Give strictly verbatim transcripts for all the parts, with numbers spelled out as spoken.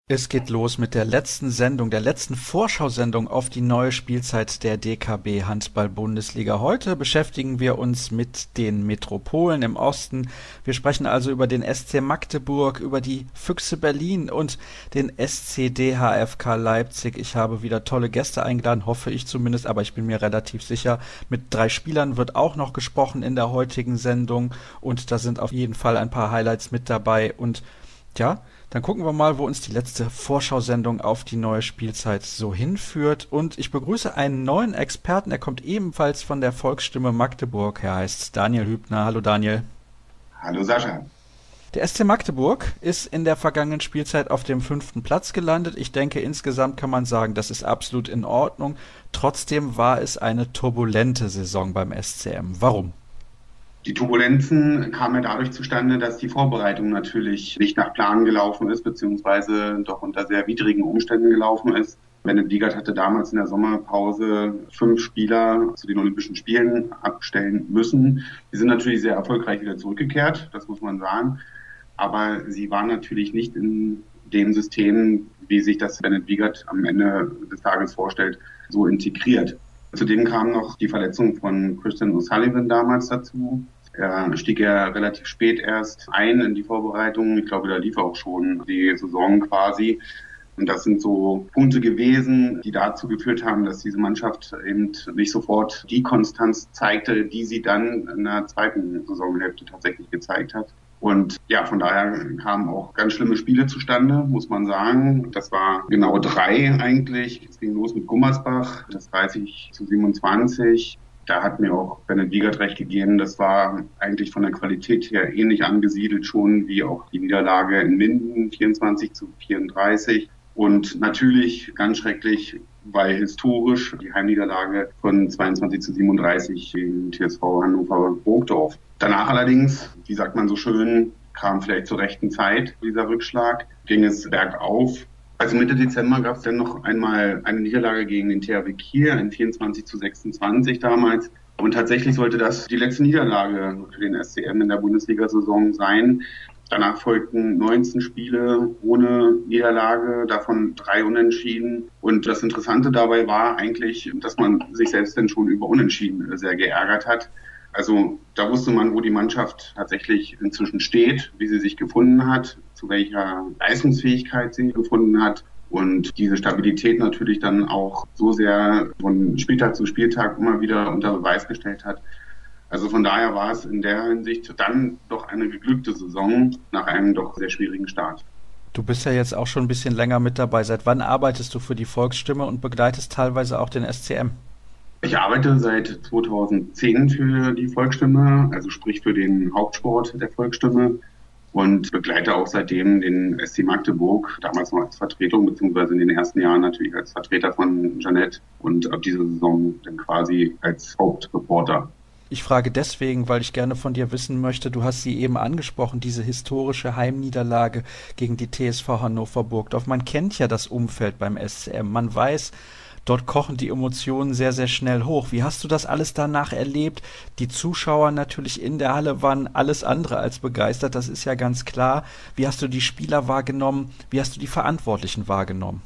Es geht los mit der letzten Sendung, der letzten Vorschau-Sendung auf die neue Spielzeit der D K B Handball-Bundesliga. Heute beschäftigen wir uns mit den Metropolen im Osten. Wir sprechen also über den S C Magdeburg, über die Füchse Berlin und den S C D H F K Leipzig. Ich habe wieder tolle Gäste eingeladen, hoffe ich zumindest, aber ich bin mir relativ sicher. Mit drei Spielern wird auch noch gesprochen in der heutigen Sendung und da sind auf jeden Fall ein paar Highlights mit dabei und ja, dann gucken wir mal, wo uns die letzte Vorschau-Sendung auf die neue Spielzeit so hinführt. Und ich begrüße einen neuen Experten, er kommt ebenfalls von der Volksstimme Magdeburg. Er heißt Daniel Hübner. Hallo Daniel. Hallo Sascha. Der S C Magdeburg ist in der vergangenen Spielzeit auf dem fünften Platz gelandet. Ich denke, insgesamt kann man sagen, das ist absolut in Ordnung. Trotzdem war es eine turbulente Saison beim S C M. Warum? Die Turbulenzen kamen ja dadurch zustande, dass die Vorbereitung natürlich nicht nach Plan gelaufen ist, beziehungsweise doch unter sehr widrigen Umständen gelaufen ist. Bennett Wiegert hatte damals in der Sommerpause fünf Spieler zu den Olympischen Spielen abstellen müssen. Die sind natürlich sehr erfolgreich wieder zurückgekehrt, das muss man sagen. Aber sie waren natürlich nicht in dem System, wie sich das Bennett Wiegert am Ende des Tages vorstellt, so integriert. Zudem kam noch die Verletzung von Christian O'Sullivan damals dazu. Er stieg ja relativ spät erst ein in die Vorbereitung. Ich glaube, da lief auch schon die Saison quasi. Und das sind so Punkte gewesen, die dazu geführt haben, dass diese Mannschaft eben nicht sofort die Konstanz zeigte, die sie dann in der zweiten Saisonhälfte tatsächlich gezeigt hat. Und ja, von daher kamen auch ganz schlimme Spiele zustande, muss man sagen. Das war genau drei eigentlich. Es ging los mit Gummersbach, das dreißig zu siebenundzwanzig. Da hat mir auch Bennett Wiegert recht gegeben. Das war eigentlich von der Qualität her ähnlich angesiedelt schon wie auch die Niederlage in Minden, vierundzwanzig zu vierunddreißig. Und natürlich ganz schrecklich, weil historisch die Heimniederlage von zweiundzwanzig zu siebenunddreißig gegen T S V Hannover-Burgdorf. Danach allerdings, wie sagt man so schön, kam vielleicht zur rechten Zeit dieser Rückschlag, ging es bergauf. Also Mitte Dezember gab es dann noch einmal eine Niederlage gegen den T H W Kiel, ein vierundzwanzig zu sechsundzwanzig damals. Und tatsächlich sollte das die letzte Niederlage für den S C M in der Bundesliga-Saison sein. Danach folgten neunzehn Spiele ohne Niederlage, davon drei Unentschieden. Und das Interessante dabei war eigentlich, dass man sich selbst dann schon über Unentschieden sehr geärgert hat. Also da wusste man, wo die Mannschaft tatsächlich inzwischen steht, wie sie sich gefunden hat, zu welcher Leistungsfähigkeit sie gefunden hat und diese Stabilität natürlich dann auch so sehr von Spieltag zu Spieltag immer wieder unter Beweis gestellt hat. Also von daher war es in der Hinsicht dann doch eine geglückte Saison nach einem doch sehr schwierigen Start. Du bist ja jetzt auch schon ein bisschen länger mit dabei. Seit wann arbeitest du für die Volksstimme und begleitest teilweise auch den S C M? Ich arbeite seit zweitausendzehn für die Volksstimme, also sprich für den Hauptsport der Volksstimme und begleite auch seitdem den S C Magdeburg, damals noch als Vertretung, beziehungsweise in den ersten Jahren natürlich als Vertreter von Jeanette und ab dieser Saison dann quasi als Hauptreporter. Ich frage deswegen, weil ich gerne von dir wissen möchte, du hast sie eben angesprochen, diese historische Heimniederlage gegen die T S V Hannover-Burgdorf. Man kennt ja das Umfeld beim S C M, man weiß, dort kochen die Emotionen sehr, sehr schnell hoch. Wie hast du das alles danach erlebt? Die Zuschauer natürlich in der Halle waren alles andere als begeistert, das ist ja ganz klar. Wie hast du die Spieler wahrgenommen? Wie hast du die Verantwortlichen wahrgenommen?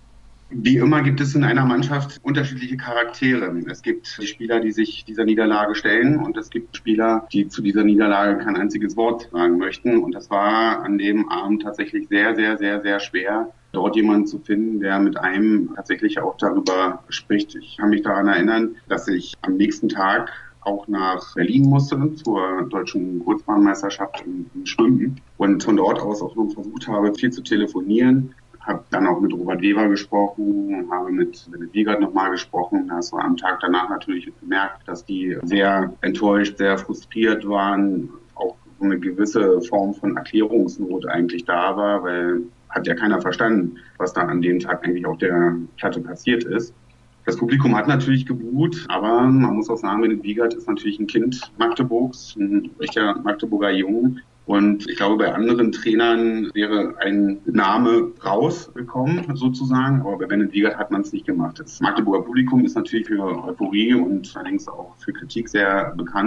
Wie immer gibt es in einer Mannschaft unterschiedliche Charaktere. Es gibt die Spieler, die sich dieser Niederlage stellen und es gibt Spieler, die zu dieser Niederlage kein einziges Wort sagen möchten. Und das war an dem Abend tatsächlich sehr, sehr, sehr, sehr schwer, dort jemanden zu finden, der mit einem tatsächlich auch darüber spricht. Ich kann mich daran erinnern, dass ich am nächsten Tag auch nach Berlin musste zur deutschen Kurzbahnmeisterschaft im Schwimmen und von dort aus auch noch versucht habe, viel zu telefonieren. Habe dann auch mit Robert Weber gesprochen, habe mit Bennett Wiegert nochmal gesprochen. Da hast du am Tag danach natürlich gemerkt, dass die sehr enttäuscht, sehr frustriert waren. Auch so eine gewisse Form von Erklärungsnot eigentlich da war, weil hat ja keiner verstanden, was da an dem Tag eigentlich auf der Platte passiert ist. Das Publikum hat natürlich gebuht, aber man muss auch sagen, Bennett Wiegert ist natürlich ein Kind Magdeburgs, ein echter Magdeburger Jung. Und ich glaube, bei anderen Trainern wäre ein Name rausgekommen, sozusagen. Aber bei Bennett Wiegert hat man es nicht gemacht. Das Magdeburger Publikum ist natürlich für Euphorie und allerdings auch für Kritik sehr bekannt.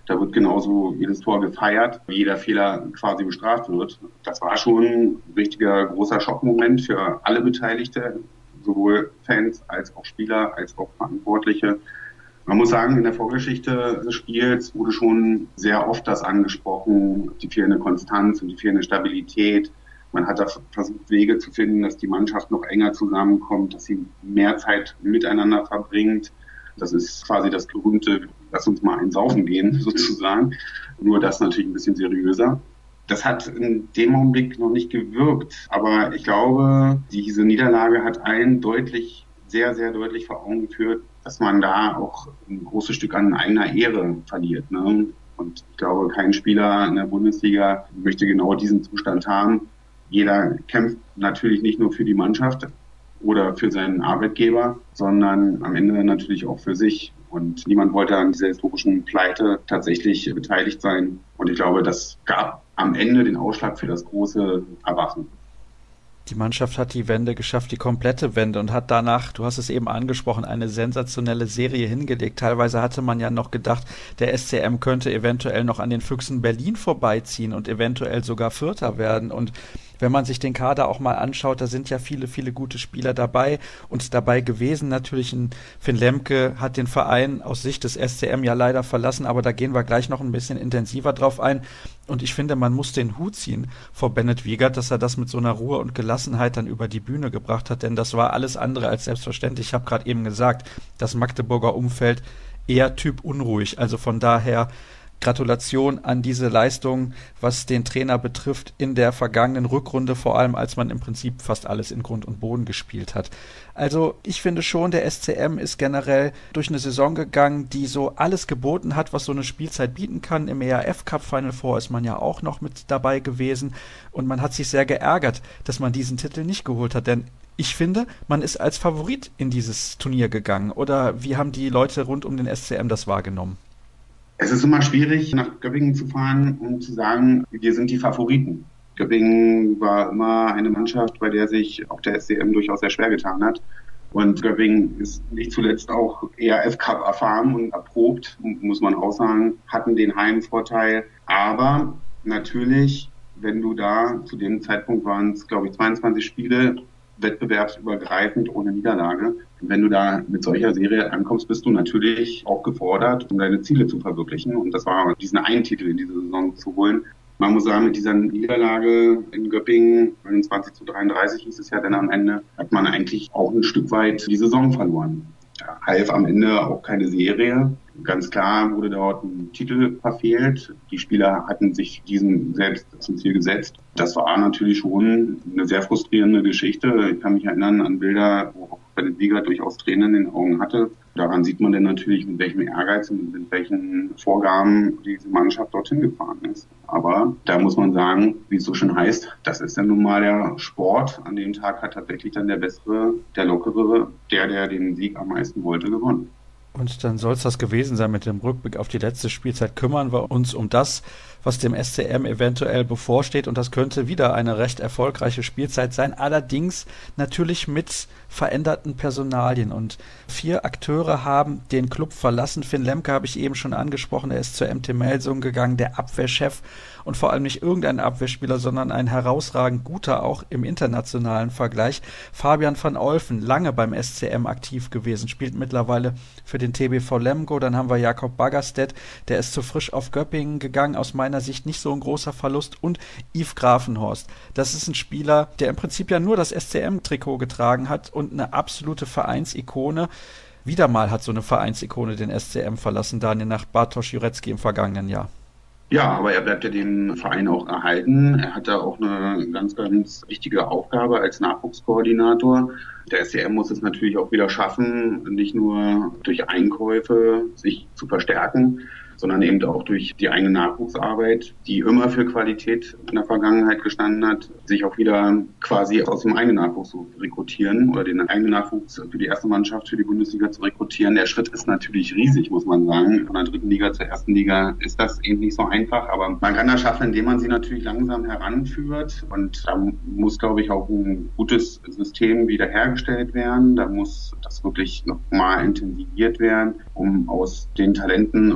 Da wird genauso jedes Tor gefeiert, wie jeder Fehler quasi bestraft wird. Das war schon ein richtiger großer Schockmoment für alle Beteiligte, sowohl Fans als auch Spieler, als auch Verantwortliche. Man muss sagen, in der Vorgeschichte des Spiels wurde schon sehr oft das angesprochen, die fehlende Konstanz und die fehlende Stabilität. Man hat da versucht, Wege zu finden, dass die Mannschaft noch enger zusammenkommt, dass sie mehr Zeit miteinander verbringt. Das ist quasi das berühmte, lass uns mal einsaufen gehen, sozusagen. Nur das natürlich ein bisschen seriöser. Das hat in dem Augenblick noch nicht gewirkt. Aber ich glaube, diese Niederlage hat allen deutlich, sehr, sehr deutlich vor Augen geführt, dass man da auch ein großes Stück an eigener Ehre verliert, ne? Und ich glaube, kein Spieler in der Bundesliga möchte genau diesen Zustand haben. Jeder kämpft natürlich nicht nur für die Mannschaft oder für seinen Arbeitgeber, sondern am Ende natürlich auch für sich. Und niemand wollte an dieser historischen Pleite tatsächlich beteiligt sein. Und ich glaube, das gab am Ende den Ausschlag für das große Erwachen. Die Mannschaft hat die Wende geschafft, die komplette Wende, und hat danach, du hast es eben angesprochen, eine sensationelle Serie hingelegt. Teilweise hatte man ja noch gedacht, der S C M könnte eventuell noch an den Füchsen Berlin vorbeiziehen und eventuell sogar Vierter werden. Und wenn man sich den Kader auch mal anschaut, da sind ja viele, viele gute Spieler dabei und dabei gewesen. Natürlich ein Finn Lemke hat den Verein aus Sicht des S C M ja leider verlassen, aber da gehen wir gleich noch ein bisschen intensiver drauf ein. Und ich finde, man muss den Hut ziehen vor Bennett Wiegert, dass er das mit so einer Ruhe und Gelassenheit dann über die Bühne gebracht hat, denn das war alles andere als selbstverständlich. Ich habe gerade eben gesagt, das Magdeburger Umfeld eher Typ unruhig, also von daher Gratulation an diese Leistung, was den Trainer betrifft, in der vergangenen Rückrunde, vor allem als man im Prinzip fast alles in Grund und Boden gespielt hat. Also ich finde schon, der S C M ist generell durch eine Saison gegangen, die so alles geboten hat, was so eine Spielzeit bieten kann. Im E R F Cup Final Four ist man ja auch noch mit dabei gewesen und man hat sich sehr geärgert, dass man diesen Titel nicht geholt hat, denn ich finde, man ist als Favorit in dieses Turnier gegangen. Oder wie haben die Leute rund um den S C M das wahrgenommen? Es ist immer schwierig, nach Göppingen zu fahren, um zu sagen, wir sind die Favoriten. Göppingen war immer eine Mannschaft, bei der sich auch der S C M durchaus sehr schwer getan hat. Und Göppingen ist nicht zuletzt auch E R F Cup erfahren und erprobt, muss man auch sagen, hatten den Heimvorteil. Aber natürlich, wenn du da, zu dem Zeitpunkt waren es, glaube ich, zweiundzwanzig Spiele, wettbewerbsübergreifend ohne Niederlage. Wenn du da mit solcher Serie ankommst, bist du natürlich auch gefordert, um deine Ziele zu verwirklichen. Und das war, diesen einen Titel in dieser Saison zu holen. Man muss sagen, mit dieser Niederlage in Göppingen, neunundzwanzig zu dreiunddreißig hieß es ja dann am Ende, hat man eigentlich auch ein Stück weit die Saison verloren. Da half am Ende auch keine Serie. Ganz klar wurde dort ein Titel verfehlt. Die Spieler hatten sich diesen selbst zum Ziel gesetzt. Das war natürlich schon eine sehr frustrierende Geschichte. Ich kann mich erinnern an Bilder, wo auch Bennett Wiegert durchaus Tränen in den Augen hatte. Daran sieht man dann natürlich, mit welchem Ehrgeiz und mit welchen Vorgaben diese Mannschaft dorthin gefahren ist. Aber da muss man sagen, wie es so schön heißt, das ist ja nun mal der Sport. An dem Tag hat tatsächlich dann der Bessere, der Lockerere, der, der den Sieg am meisten wollte, gewonnen. Und dann soll es das gewesen sein mit dem Rückblick auf die letzte Spielzeit. Kümmern wir uns um das, was dem S C M eventuell bevorsteht. Und das könnte wieder eine recht erfolgreiche Spielzeit sein. Allerdings natürlich mit veränderten Personalien. Und vier Akteure haben den Club verlassen. Finn Lemke habe ich eben schon angesprochen. Er ist zur M T Melsungen gegangen, der Abwehrchef. Und vor allem nicht irgendein Abwehrspieler, sondern ein herausragend guter, auch im internationalen Vergleich. Fabian van Olfen, lange beim S C M aktiv gewesen, spielt mittlerweile für den T B V Lemgo. Dann haben wir Jakob Baggerstedt, der ist zu Frisch auf Göppingen gegangen, aus meiner Sicht nicht so ein großer Verlust. Und Yves Grafenhorst, das ist ein Spieler, der im Prinzip ja nur das S C M-Trikot getragen hat und eine absolute Vereinsikone. Wieder mal hat so eine Vereinsikone den S C M verlassen, Daniel, nach Bartosz Jurecki im vergangenen Jahr. Ja, aber er bleibt ja dem Verein auch erhalten. Er hat da auch eine ganz, ganz wichtige Aufgabe als Nachwuchskoordinator. Der S C M muss es natürlich auch wieder schaffen, nicht nur durch Einkäufe sich zu verstärken, sondern eben auch durch die eigene Nachwuchsarbeit, die immer für Qualität in der Vergangenheit gestanden hat, sich auch wieder quasi aus dem eigenen Nachwuchs zu rekrutieren oder den eigenen Nachwuchs für die erste Mannschaft, für die Bundesliga zu rekrutieren. Der Schritt ist natürlich riesig, muss man sagen. Von der dritten Liga zur ersten Liga ist das eben nicht so einfach, aber man kann das schaffen, indem man sie natürlich langsam heranführt. Und da muss, glaube ich, auch ein gutes System wiederhergestellt werden. Da muss das wirklich nochmal intensiviert werden, um aus den Talenten auch tatsächlich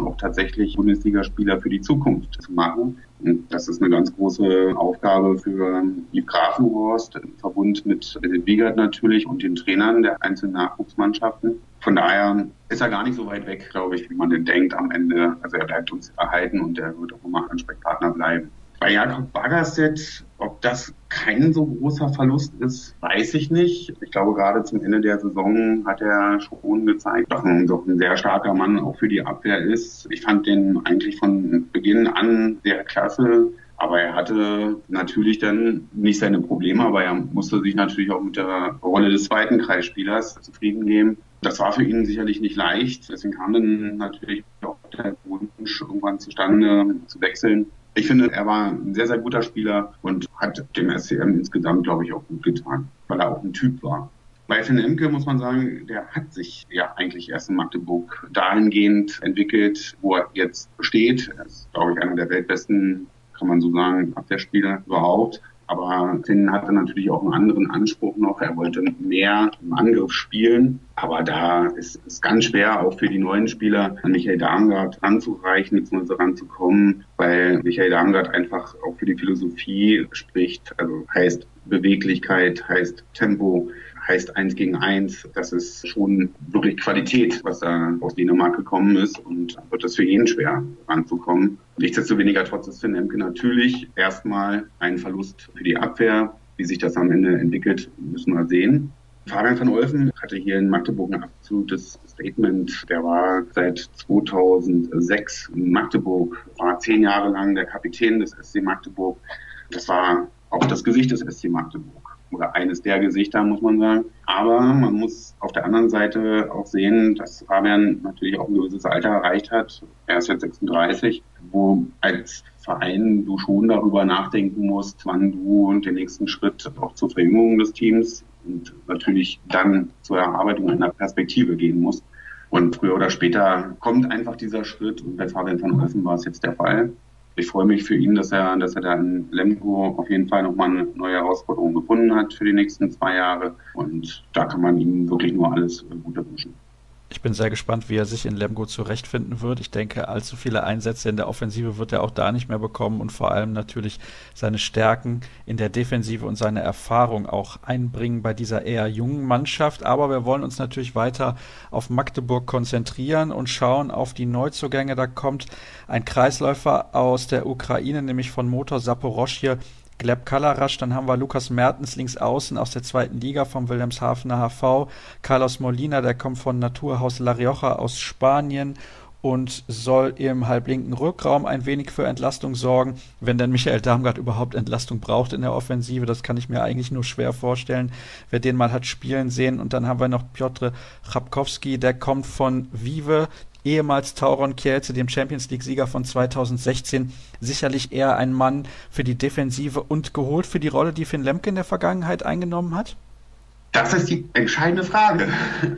tatsächlich Bundesligaspieler für die Zukunft zu machen. Und das ist eine ganz große Aufgabe für Yves Grafenhorst, im Verbund mit David Wiegert natürlich und den Trainern der einzelnen Nachwuchsmannschaften. Von daher ist er gar nicht so weit weg, glaube ich, wie man denn denkt am Ende. Also er bleibt uns erhalten und er wird auch immer Ansprechpartner bleiben. Bei Jakob Baggerstedt, ob das kein so großer Verlust ist, weiß ich nicht. Ich glaube, gerade zum Ende der Saison hat er schon gezeigt, dass er doch ein sehr starker Mann auch für die Abwehr ist. Ich fand den eigentlich von Beginn an sehr klasse. Aber er hatte natürlich dann nicht seine Probleme, aber er musste sich natürlich auch mit der Rolle des zweiten Kreisspielers zufrieden geben. Das war für ihn sicherlich nicht leicht. Deswegen kam dann natürlich auch der Wunsch irgendwann zustande, zu wechseln. Ich finde, er war ein sehr, sehr guter Spieler und hat dem S C M insgesamt, glaube ich, auch gut getan, weil er auch ein Typ war. Bei Finn Emke muss man sagen, der hat sich ja eigentlich erst in Magdeburg dahingehend entwickelt, wo er jetzt steht. Er ist, glaube ich, einer der weltbesten, kann man so sagen, Abwehrspieler überhaupt. Aber Finn hatte natürlich auch einen anderen Anspruch noch. Er wollte mehr im Angriff spielen. Aber da ist es ganz schwer, auch für die neuen Spieler an Michael Darmgard ranzureichen, bzw. ranzukommen, weil Michael Darmgard einfach auch für die Philosophie spricht. Also heißt Beweglichkeit, heißt Tempo, heißt eins gegen eins. Das ist schon wirklich Qualität, was da aus Dänemark gekommen ist, und wird es für jeden schwer ranzukommen. Nichtsdestoweniger trotz ist Finn Emke natürlich erstmal ein Verlust für die Abwehr. Wie sich das am Ende entwickelt, müssen wir sehen. Fabian van Olfen hatte hier in Magdeburg ein absolutes Statement. Der war seit zweitausendsechs in Magdeburg, war zehn Jahre lang der Kapitän des S C Magdeburg. Das war auch das Gesicht des S C Magdeburg. Oder eines der Gesichter, muss man sagen. Aber man muss auf der anderen Seite auch sehen, dass Fabian natürlich auch ein gewisses Alter erreicht hat. Er ist jetzt sechsunddreißig, wo als Verein du schon darüber nachdenken musst, wann du den nächsten Schritt auch zur Verjüngung des Teams und natürlich dann zur Erarbeitung einer Perspektive gehen musst. Und früher oder später kommt einfach dieser Schritt, und bei Fabian van Olfen war es jetzt der Fall. Ich freue mich für ihn, dass er, dass er da in Lemgo auf jeden Fall nochmal eine neue Herausforderung gefunden hat für die nächsten zwei Jahre. Und da kann man ihm wirklich nur alles Gute wünschen. Ich bin sehr gespannt, wie er sich in Lemgo zurechtfinden wird. Ich denke, allzu viele Einsätze in der Offensive wird er auch da nicht mehr bekommen und vor allem natürlich seine Stärken in der Defensive und seine Erfahrung auch einbringen bei dieser eher jungen Mannschaft. Aber wir wollen uns natürlich weiter auf Magdeburg konzentrieren und schauen auf die Neuzugänge. Da kommt ein Kreisläufer aus der Ukraine, nämlich von Motor Saporoschje, Gleb Kalarasch, dann haben wir Lukas Mertens links außen aus der zweiten Liga vom Wilhelmshavener H V, Carlos Molina, der kommt von Naturhaus La Rioja aus Spanien und soll im halblinken Rückraum ein wenig für Entlastung sorgen, wenn denn Michael Darmgard überhaupt Entlastung braucht in der Offensive. Das kann ich mir eigentlich nur schwer vorstellen, wer den mal hat spielen sehen. Und dann haben wir noch Piotr Chrapkowski, der kommt von Vive, ehemals Tauron Kielce, dem Champions-League-Sieger von zweitausendsechzehn, sicherlich eher ein Mann für die Defensive und geholt für die Rolle, die Finn Lemke in der Vergangenheit eingenommen hat? Das ist die entscheidende Frage.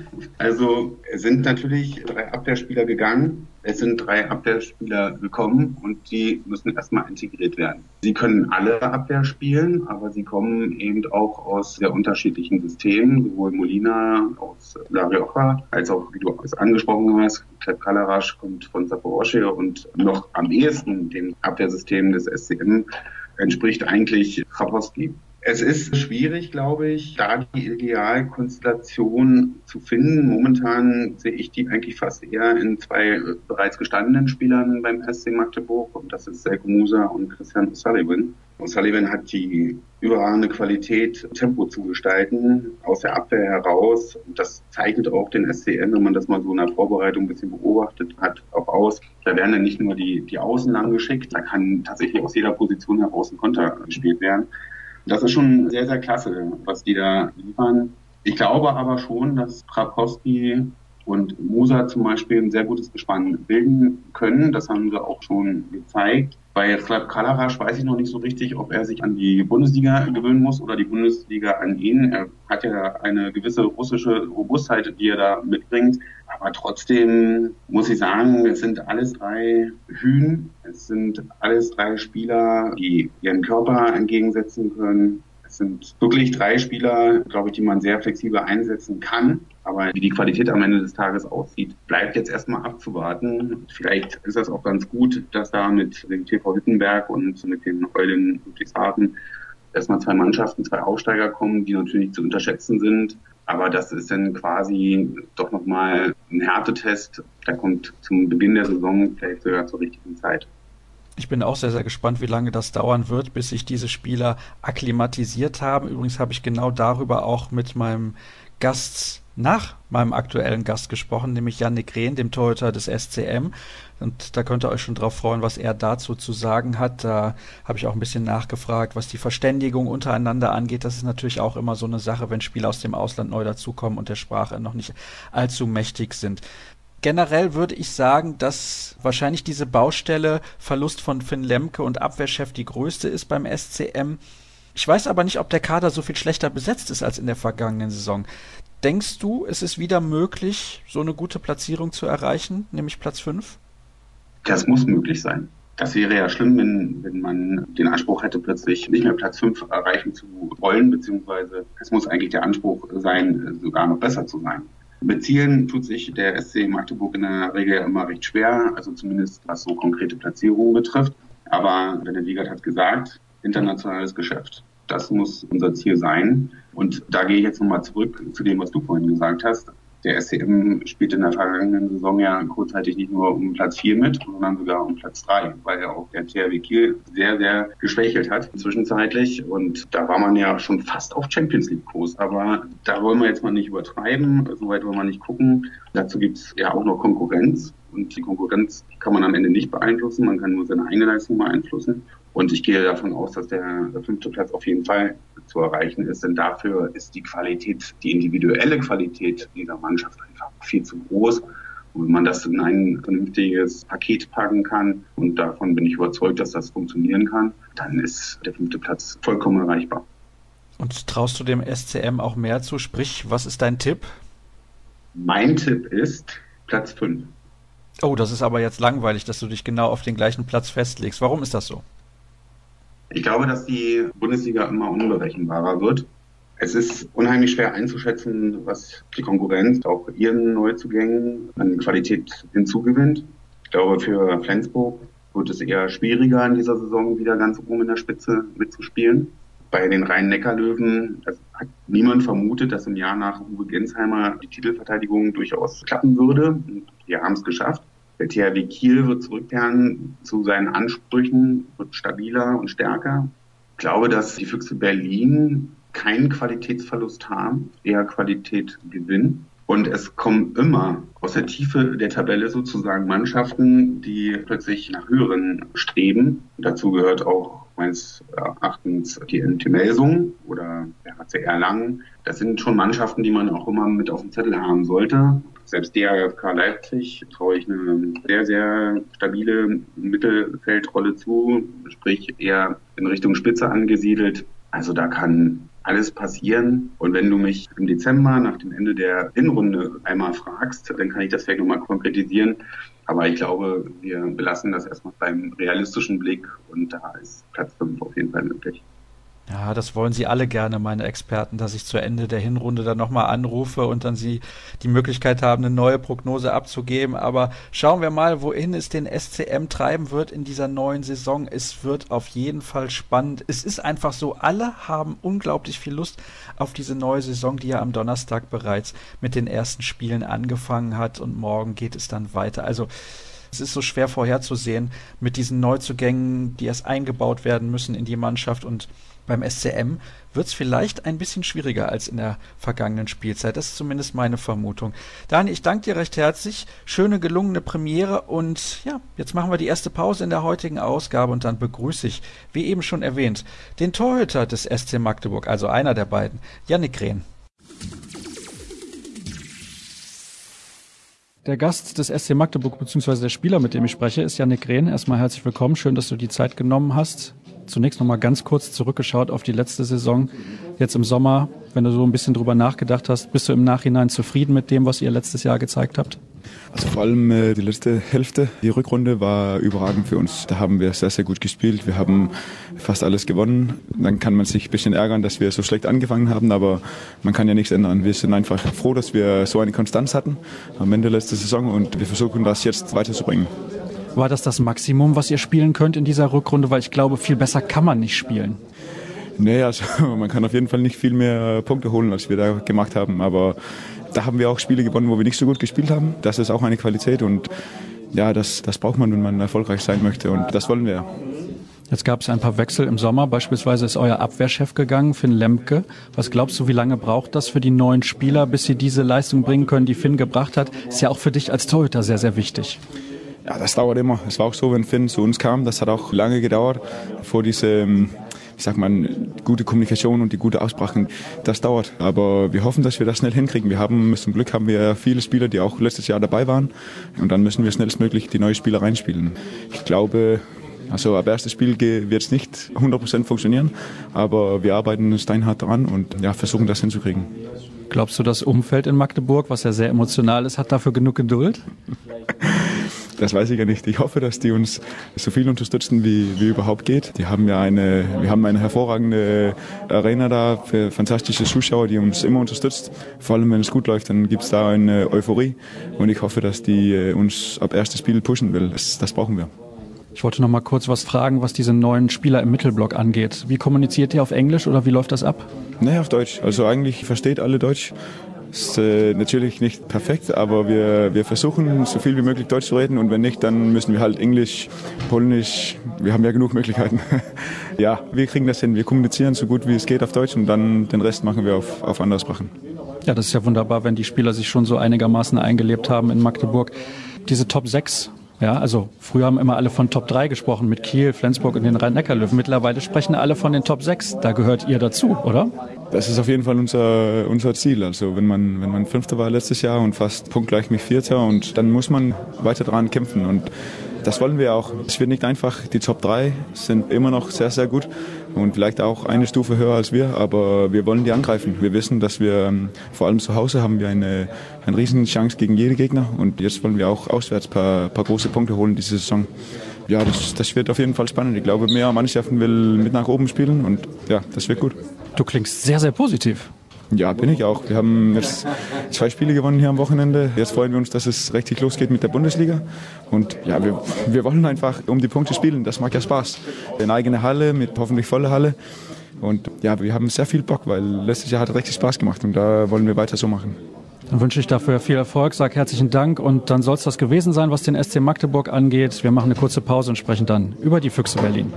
Also es sind natürlich drei Abwehrspieler gegangen, es sind drei Abwehrspieler gekommen und die müssen erstmal integriert werden. Sie können alle Abwehr spielen, aber sie kommen eben auch aus sehr unterschiedlichen Systemen, sowohl Molina aus La Rioja, als auch, wie du es angesprochen hast, Gleb Kalarasch kommt von Saporoschje, und noch am ehesten dem Abwehrsystem des S C M entspricht eigentlich Chrapkowski. Es ist schwierig, glaube ich, da die Idealkonstellation zu finden. Momentan sehe ich die eigentlich fast eher in zwei bereits gestandenen Spielern beim S C Magdeburg, und das ist Selko Musa und Christian O'Sullivan. O'Sullivan hat die überragende Qualität, Tempo zu gestalten, aus der Abwehr heraus. Und das zeichnet auch den S C M, wenn man das mal so in der Vorbereitung ein bisschen beobachtet hat, auch aus. Da werden dann nicht nur die, die Außen lang geschickt, da kann tatsächlich aus jeder Position heraus ein Konter gespielt werden. Das ist schon sehr, sehr klasse, was die da liefern. Ich glaube aber schon, dass Chrapkowski und Musa zum Beispiel ein sehr gutes Gespann bilden können. Das haben sie auch schon gezeigt. Bei Gleb Kalarasch weiß ich noch nicht so richtig, ob er sich an die Bundesliga gewöhnen muss oder die Bundesliga an ihn. Er hat ja eine gewisse russische Robustheit, die er da mitbringt. Aber trotzdem muss ich sagen, es sind alles drei Hühn. Es sind alles drei Spieler, die ihren Körper entgegensetzen können. Es sind wirklich drei Spieler, glaube ich, die man sehr flexibel einsetzen kann. Aber wie die Qualität am Ende des Tages aussieht, bleibt jetzt erstmal abzuwarten. Vielleicht ist das auch ganz gut, dass da mit dem T V Wittenberg und mit den Eulen Ludwigshafen erstmal zwei Mannschaften, zwei Aufsteiger kommen, die natürlich nicht zu unterschätzen sind. Aber das ist dann quasi doch nochmal ein Härtetest. Der kommt zum Beginn der Saison vielleicht sogar zur richtigen Zeit. Ich bin auch sehr, sehr gespannt, wie lange das dauern wird, bis sich diese Spieler akklimatisiert haben. Übrigens habe ich genau darüber auch mit meinem Gast nach meinem aktuellen Gast gesprochen, nämlich Yannick Rehn, dem Torhüter des S C M. Und da könnt ihr euch schon drauf freuen, was er dazu zu sagen hat. Da habe ich auch ein bisschen nachgefragt, was die Verständigung untereinander angeht. Das ist natürlich auch immer so eine Sache, wenn Spieler aus dem Ausland neu dazukommen und der Sprache noch nicht allzu mächtig sind. Generell würde ich sagen, dass wahrscheinlich diese Baustelle Verlust von Finn Lemke und Abwehrchef die größte ist beim S C M. Ich weiß aber nicht, ob der Kader so viel schlechter besetzt ist als in der vergangenen Saison. Denkst du, es ist wieder möglich, so eine gute Platzierung zu erreichen, nämlich Platz fünf? Das muss möglich sein. Das wäre ja schlimm, wenn, wenn man den Anspruch hätte, plötzlich nicht mehr Platz fünf erreichen zu wollen, beziehungsweise es muss eigentlich der Anspruch sein, sogar noch besser zu sein. Mit Zielen tut sich der S C Magdeburg in der Regel immer recht schwer, also zumindest was so konkrete Platzierungen betrifft. Aber Bennett Wiegert hat gesagt, internationales Geschäft. Das muss unser Ziel sein. Und da gehe ich jetzt nochmal zurück zu dem, was du vorhin gesagt hast. Der S C M spielt in der vergangenen Saison ja kurzzeitig nicht nur um Platz vier mit, sondern sogar um Platz drei, weil ja auch der T H W Kiel sehr, sehr geschwächelt hat zwischenzeitlich. Und da war man ja schon fast auf Champions League Kurs. Aber da wollen wir jetzt mal nicht übertreiben, soweit wollen wir nicht gucken. Dazu gibt es ja auch noch Konkurrenz. Und die Konkurrenz kann man am Ende nicht beeinflussen, man kann nur seine eigene Leistung beeinflussen. Und ich gehe davon aus, dass der, der fünfte Platz auf jeden Fall zu erreichen ist, denn dafür ist die Qualität, die individuelle Qualität dieser Mannschaft einfach viel zu groß. Und wenn man das in ein vernünftiges Paket packen kann, und davon bin ich überzeugt, dass das funktionieren kann, dann ist der fünfte Platz vollkommen erreichbar. Und traust du dem S C M auch mehr zu? Sprich, was ist dein Tipp? Mein Tipp ist Platz fünf. Oh, das ist aber jetzt langweilig, dass du dich genau auf den gleichen Platz festlegst. Warum ist das so? Ich glaube, dass die Bundesliga immer unberechenbarer wird. Es ist unheimlich schwer einzuschätzen, was die Konkurrenz auch ihren Neuzugängen an Qualität hinzugewinnt. Ich glaube, für Flensburg wird es eher schwieriger, in dieser Saison wieder ganz oben in der Spitze mitzuspielen. Bei den Rhein-Neckar-Löwen hat niemand vermutet, dass im Jahr nach Uwe Gensheimer die Titelverteidigung durchaus klappen würde. Wir haben es geschafft. Der T H W Kiel wird zurückkehren zu seinen Ansprüchen, wird stabiler und stärker. Ich glaube, dass die Füchse Berlin keinen Qualitätsverlust haben, eher Qualität gewinnen. Und es kommen immer aus der Tiefe der Tabelle sozusagen Mannschaften, die plötzlich nach höheren streben. Dazu gehört auch meines Erachtens die N T Melsung oder der H C Erlangen. Das sind schon Mannschaften, die man auch immer mit auf dem Zettel haben sollte. Selbst D R F K Leipzig traue ich eine sehr, sehr stabile Mittelfeldrolle zu, sprich eher in Richtung Spitze angesiedelt. Also da kann alles passieren. Und wenn du mich im Dezember nach dem Ende der Hinrunde einmal fragst, dann kann ich das vielleicht nochmal konkretisieren. Aber ich glaube, wir belassen das erstmal beim realistischen Blick und da ist Platz fünf auf jeden Fall möglich. Ja, das wollen sie alle gerne, meine Experten, dass ich zu Ende der Hinrunde dann nochmal anrufe und dann sie die Möglichkeit haben, eine neue Prognose abzugeben. Aber schauen wir mal, wohin es den S C M treiben wird in dieser neuen Saison. Es wird auf jeden Fall spannend. Es ist einfach so, alle haben unglaublich viel Lust auf diese neue Saison, die ja am Donnerstag bereits mit den ersten Spielen angefangen hat und morgen geht es dann weiter. Also es ist so schwer vorherzusehen mit diesen Neuzugängen, die erst eingebaut werden müssen in die Mannschaft, und beim S C M wird es vielleicht ein bisschen schwieriger als in der vergangenen Spielzeit. Das ist zumindest meine Vermutung. Dani, ich danke dir recht herzlich. Schöne, gelungene Premiere. Und ja, jetzt machen wir die erste Pause in der heutigen Ausgabe und dann begrüße ich, wie eben schon erwähnt, den Torhüter des S C Magdeburg, also einer der beiden, Yannick Rehn. Der Gast des S C Magdeburg, beziehungsweise der Spieler, mit dem ich spreche, ist Yannick Rehn. Erstmal herzlich willkommen. Schön, dass du die Zeit genommen hast, Zunächst noch mal ganz kurz zurückgeschaut auf die letzte Saison. Jetzt im Sommer, wenn du so ein bisschen drüber nachgedacht hast, bist du im Nachhinein zufrieden mit dem, was ihr letztes Jahr gezeigt habt? Also vor allem äh, die letzte Hälfte, die Rückrunde war überragend für uns. Da haben wir sehr, sehr gut gespielt. Wir haben fast alles gewonnen. Dann kann man sich ein bisschen ärgern, dass wir so schlecht angefangen haben, aber man kann ja nichts ändern. Wir sind einfach froh, dass wir so eine Konstanz hatten am Ende der letzten Saison und wir versuchen das jetzt weiterzubringen. War das das Maximum, was ihr spielen könnt in dieser Rückrunde? Weil ich glaube, viel besser kann man nicht spielen. Nee, also man kann auf jeden Fall nicht viel mehr Punkte holen, als wir da gemacht haben. Aber da haben wir auch Spiele gewonnen, wo wir nicht so gut gespielt haben. Das ist auch eine Qualität und ja, das, das braucht man, wenn man erfolgreich sein möchte und das wollen wir. Jetzt gab es ein paar Wechsel im Sommer. Beispielsweise ist euer Abwehrchef gegangen, Finn Lemke. Was glaubst du, wie lange braucht das für die neuen Spieler, bis sie diese Leistung bringen können, die Finn gebracht hat? Ist ja auch für dich als Torhüter sehr, sehr wichtig. Ja, das dauert immer. Es war auch so, wenn Finn zu uns kam, das hat auch lange gedauert, vor diese, ich sag mal, gute Kommunikation und die gute Aussprache. Das dauert, aber wir hoffen, dass wir das schnell hinkriegen. Wir haben, zum Glück haben wir viele Spieler, die auch letztes Jahr dabei waren und dann müssen wir schnellstmöglich die neuen Spieler reinspielen. Ich glaube, also ab erstes Spiel wird es nicht hundert Prozent funktionieren, aber wir arbeiten steinhart daran und ja, versuchen das hinzukriegen. Glaubst du, das Umfeld in Magdeburg, was ja sehr emotional ist, hat dafür genug Geduld? Das weiß ich ja nicht. Ich hoffe, dass die uns so viel unterstützen, wie, wie überhaupt geht. Die haben ja eine, wir haben eine hervorragende Arena da für fantastische Zuschauer, die uns immer unterstützt. Vor allem, wenn es gut läuft, dann gibt es da eine Euphorie. Und ich hoffe, dass die uns ab erstes Spiel pushen will. Das, das brauchen wir. Ich wollte noch mal kurz was fragen, was diese neuen Spieler im Mittelblock angeht. Wie kommuniziert ihr auf Englisch oder wie läuft das ab? Nee, auf Deutsch. Also eigentlich versteht alle Deutsch. Ist äh, natürlich nicht perfekt, aber wir, wir versuchen so viel wie möglich Deutsch zu reden und wenn nicht, dann müssen wir halt Englisch, Polnisch, wir haben ja genug Möglichkeiten. Ja, wir kriegen das hin, wir kommunizieren so gut wie es geht auf Deutsch und dann den Rest machen wir auf, auf andere Sprachen. Ja, das ist ja wunderbar, wenn die Spieler sich schon so einigermaßen eingelebt haben in Magdeburg. Diese Top sechs, ja, also früher haben immer alle von Top drei gesprochen mit Kiel, Flensburg und den Rhein-Neckar-Löwen. Mittlerweile sprechen alle von den Top sechs. Da gehört ihr dazu, oder? Das ist auf jeden Fall unser, unser Ziel. Also wenn man, wenn man Fünfter war letztes Jahr und fast punktgleich mit Vierter und dann muss man weiter dran kämpfen und das wollen wir auch. Es wird nicht einfach. Die Top drei sind immer noch sehr, sehr gut und vielleicht auch eine Stufe höher als wir, aber wir wollen die angreifen. Wir wissen, dass wir vor allem zu Hause haben wir eine, eine riesen Chance gegen jeden Gegner und jetzt wollen wir auch auswärts ein paar, paar große Punkte holen diese Saison. Ja, das, das wird auf jeden Fall spannend. Ich glaube, mehr Mannschaften will mit nach oben spielen und ja, das wird gut. Du klingst sehr, sehr positiv. Ja, bin ich auch. Wir haben jetzt zwei Spiele gewonnen hier am Wochenende. Jetzt freuen wir uns, dass es richtig losgeht mit der Bundesliga. Und ja, wir, wir wollen einfach um die Punkte spielen. Das macht ja Spaß. Eine eigene Halle mit hoffentlich voller Halle. Und ja, wir haben sehr viel Bock, weil letztes Jahr hat es richtig Spaß gemacht und da wollen wir weiter so machen. Dann wünsche ich dafür viel Erfolg, sage herzlichen Dank und dann soll es das gewesen sein, was den S C Magdeburg angeht. Wir machen eine kurze Pause und sprechen dann über die Füchse Berlin.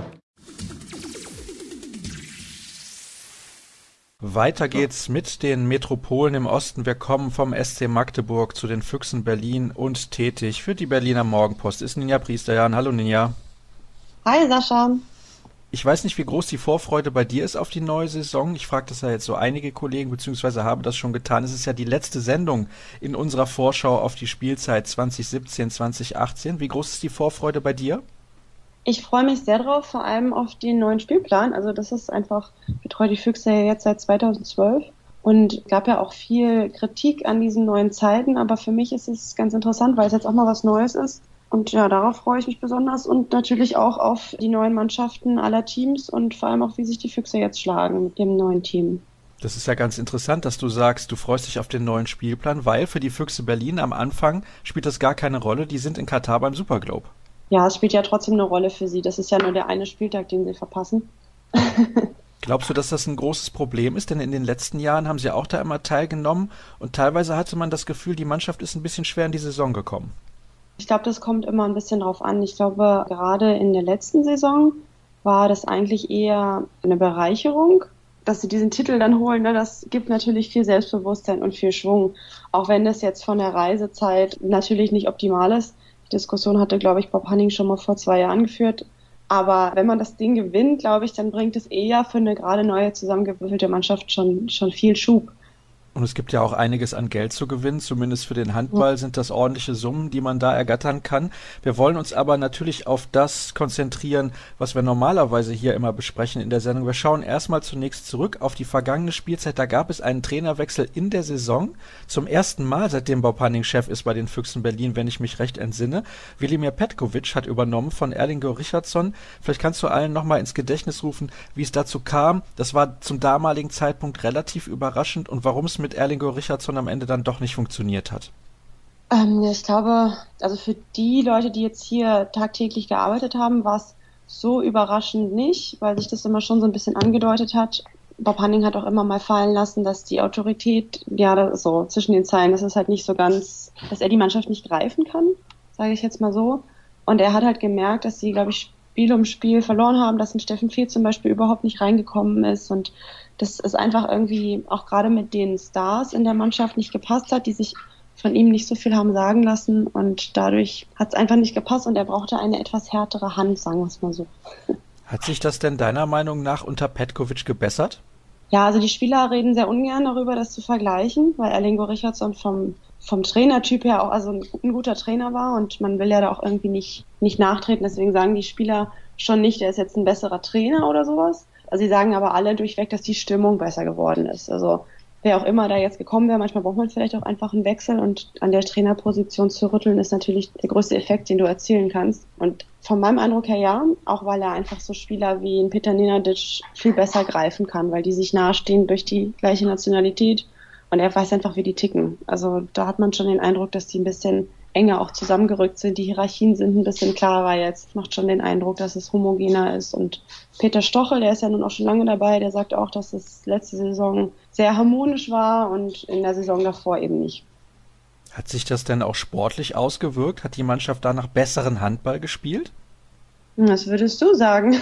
Weiter geht's mit den Metropolen im Osten. Wir kommen vom S C Magdeburg zu den Füchsen Berlin und tätig für die Berliner Morgenpost ist Ninja Priesterjan. Hallo Ninja. Hi Sascha. Ich weiß nicht, wie groß die Vorfreude bei dir ist auf die neue Saison. Ich frage das ja jetzt so einige Kollegen, beziehungsweise habe das schon getan. Es ist ja die letzte Sendung in unserer Vorschau auf die Spielzeit zwanzig siebzehn, zwanzig achtzehn. Wie groß ist die Vorfreude bei dir? Ich freue mich sehr drauf, vor allem auf den neuen Spielplan. Also das ist einfach, ich betreue die Füchse ja jetzt seit zweitausendzwölf und gab ja auch viel Kritik an diesen neuen Zeiten, aber für mich ist es ganz interessant, weil es jetzt auch mal was Neues ist. Und ja, darauf freue ich mich besonders und natürlich auch auf die neuen Mannschaften aller Teams und vor allem auch, wie sich die Füchse jetzt schlagen mit dem neuen Team. Das ist ja ganz interessant, dass du sagst, du freust dich auf den neuen Spielplan, weil für die Füchse Berlin am Anfang spielt das gar keine Rolle. Die sind in Katar beim Superglobe. Ja, es spielt ja trotzdem eine Rolle für sie. Das ist ja nur der eine Spieltag, den sie verpassen. Glaubst du, dass das ein großes Problem ist? Denn in den letzten Jahren haben sie auch da immer teilgenommen und teilweise hatte man das Gefühl, die Mannschaft ist ein bisschen schwer in die Saison gekommen. Ich glaube, das kommt immer ein bisschen drauf an. Ich glaube, gerade in der letzten Saison war das eigentlich eher eine Bereicherung, dass sie diesen Titel dann holen. Ne? Das gibt natürlich viel Selbstbewusstsein und viel Schwung. Auch wenn das jetzt von der Reisezeit natürlich nicht optimal ist. Die Diskussion hatte, glaube ich, Bob Hanning schon mal vor zwei Jahren geführt. Aber wenn man das Ding gewinnt, glaube ich, dann bringt es eher für eine gerade neue zusammengewürfelte Mannschaft schon, schon viel Schub. Und es gibt ja auch einiges an Geld zu gewinnen, zumindest für den Handball sind das ordentliche Summen, die man da ergattern kann. Wir wollen uns aber natürlich auf das konzentrieren, was wir normalerweise hier immer besprechen in der Sendung. Wir schauen erstmal zunächst zurück auf die vergangene Spielzeit. Da gab es einen Trainerwechsel in der Saison. Zum ersten Mal, seitdem Bob Hanning Chef ist bei den Füchsen Berlin, wenn ich mich recht entsinne. Wilimir Petkovic hat übernommen von Erlingo Richardson. Vielleicht kannst du allen nochmal ins Gedächtnis rufen, wie es dazu kam. Das war zum damaligen Zeitpunkt relativ überraschend und warum es mit Erlingo Richardson am Ende dann doch nicht funktioniert hat. Ähm, ich glaube, also für die Leute, die jetzt hier tagtäglich gearbeitet haben, war es so überraschend nicht, weil sich das immer schon so ein bisschen angedeutet hat. Bob Hanning hat auch immer mal fallen lassen, dass die Autorität, ja, das ist so zwischen den Zeilen, das ist halt nicht so ganz, dass er die Mannschaft nicht greifen kann, sage ich jetzt mal so. Und er hat halt gemerkt, dass sie, glaube ich, Spiel um Spiel verloren haben, dass ein Steffen Feeth zum Beispiel überhaupt nicht reingekommen ist und dass es einfach irgendwie auch gerade mit den Stars in der Mannschaft nicht gepasst hat, die sich von ihm nicht so viel haben sagen lassen und dadurch hat es einfach nicht gepasst und er brauchte eine etwas härtere Hand, sagen wir es mal so. Hat sich das denn deiner Meinung nach unter Petkovic gebessert? Ja, also die Spieler reden sehr ungern darüber, das zu vergleichen, weil Erlingo Richardson vom vom Trainertyp her auch also ein, ein guter Trainer war und man will ja da auch irgendwie nicht nicht nachtreten, deswegen sagen die Spieler schon nicht, der ist jetzt ein besserer Trainer oder sowas. Also sie sagen aber alle durchweg, dass die Stimmung besser geworden ist. Also wer auch immer da jetzt gekommen wäre, manchmal braucht man vielleicht auch einfach einen Wechsel und an der Trainerposition zu rütteln ist natürlich der größte Effekt, den du erzielen kannst. Und von meinem Eindruck her ja, auch weil er einfach so Spieler wie ein Peter Nenadic viel besser greifen kann, weil die sich nahestehen durch die gleiche Nationalität und er weiß einfach, wie die ticken. Also da hat man schon den Eindruck, dass die ein bisschen enger auch zusammengerückt sind. Die Hierarchien sind ein bisschen klarer jetzt. Macht schon den Eindruck, dass es homogener ist. Und Peter Stochel, der ist ja nun auch schon lange dabei, der sagt auch, dass es letzte Saison sehr harmonisch war und in der Saison davor eben nicht. Hat sich das denn auch sportlich ausgewirkt? Hat die Mannschaft danach besseren Handball gespielt? Was würdest du sagen?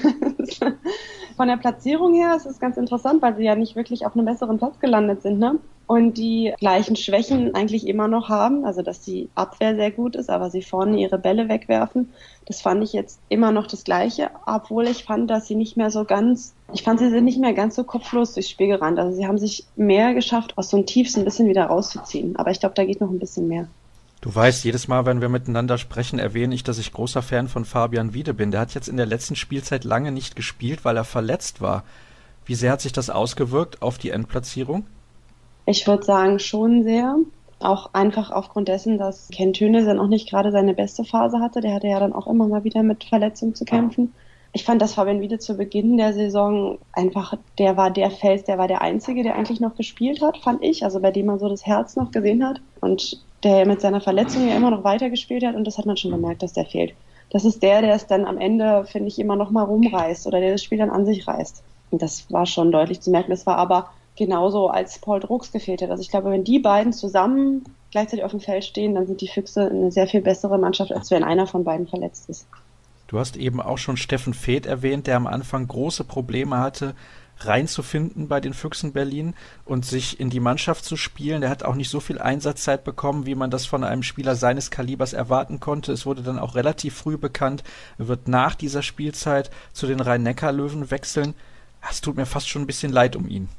Von der Platzierung her ist es ganz interessant, weil sie ja nicht wirklich auf einem besseren Platz gelandet sind, ne? Und die gleichen Schwächen eigentlich immer noch haben, also dass die Abwehr sehr gut ist, aber sie vorne ihre Bälle wegwerfen. Das fand ich jetzt immer noch das Gleiche, obwohl ich fand, dass sie nicht mehr so ganz, ich fand, sie sind nicht mehr ganz so kopflos durchs Spiel gerannt. Also sie haben sich mehr geschafft, aus so einem Tiefs ein bisschen wieder rauszuziehen. Aber ich glaube, da geht noch ein bisschen mehr. Du weißt, jedes Mal, wenn wir miteinander sprechen, erwähne ich, dass ich großer Fan von Fabian Wiede bin. Der hat jetzt in der letzten Spielzeit lange nicht gespielt, weil er verletzt war. Wie sehr hat sich das ausgewirkt auf die Endplatzierung? Ich würde sagen, schon sehr. Auch einfach aufgrund dessen, dass Ken Tönnes dann auch nicht gerade seine beste Phase hatte. Der hatte ja dann auch immer mal wieder mit Verletzungen zu kämpfen. Ich fand, dass Fabian Wiede zu Beginn der Saison einfach, der war der Fels, der war der Einzige, der eigentlich noch gespielt hat, fand ich. Also bei dem man so das Herz noch gesehen hat. Und der mit seiner Verletzung ja immer noch weitergespielt hat und das hat man schon gemerkt, dass der fehlt. Das ist der, der es dann am Ende, finde ich, immer noch mal rumreißt oder der das Spiel dann an sich reißt. Und das war schon deutlich zu merken. Das war aber genauso, als Paul Drucks gefehlt hat. Also ich glaube, wenn die beiden zusammen gleichzeitig auf dem Feld stehen, dann sind die Füchse eine sehr viel bessere Mannschaft, als wenn einer von beiden verletzt ist. Du hast eben auch schon Steffen Feeth erwähnt, der am Anfang große Probleme hatte, reinzufinden bei den Füchsen Berlin und sich in die Mannschaft zu spielen. Der hat auch nicht so viel Einsatzzeit bekommen, wie man das von einem Spieler seines Kalibers erwarten konnte. Es wurde dann auch relativ früh bekannt, er wird nach dieser Spielzeit zu den Rhein-Neckar-Löwen wechseln. Es tut mir fast schon ein bisschen leid um ihn.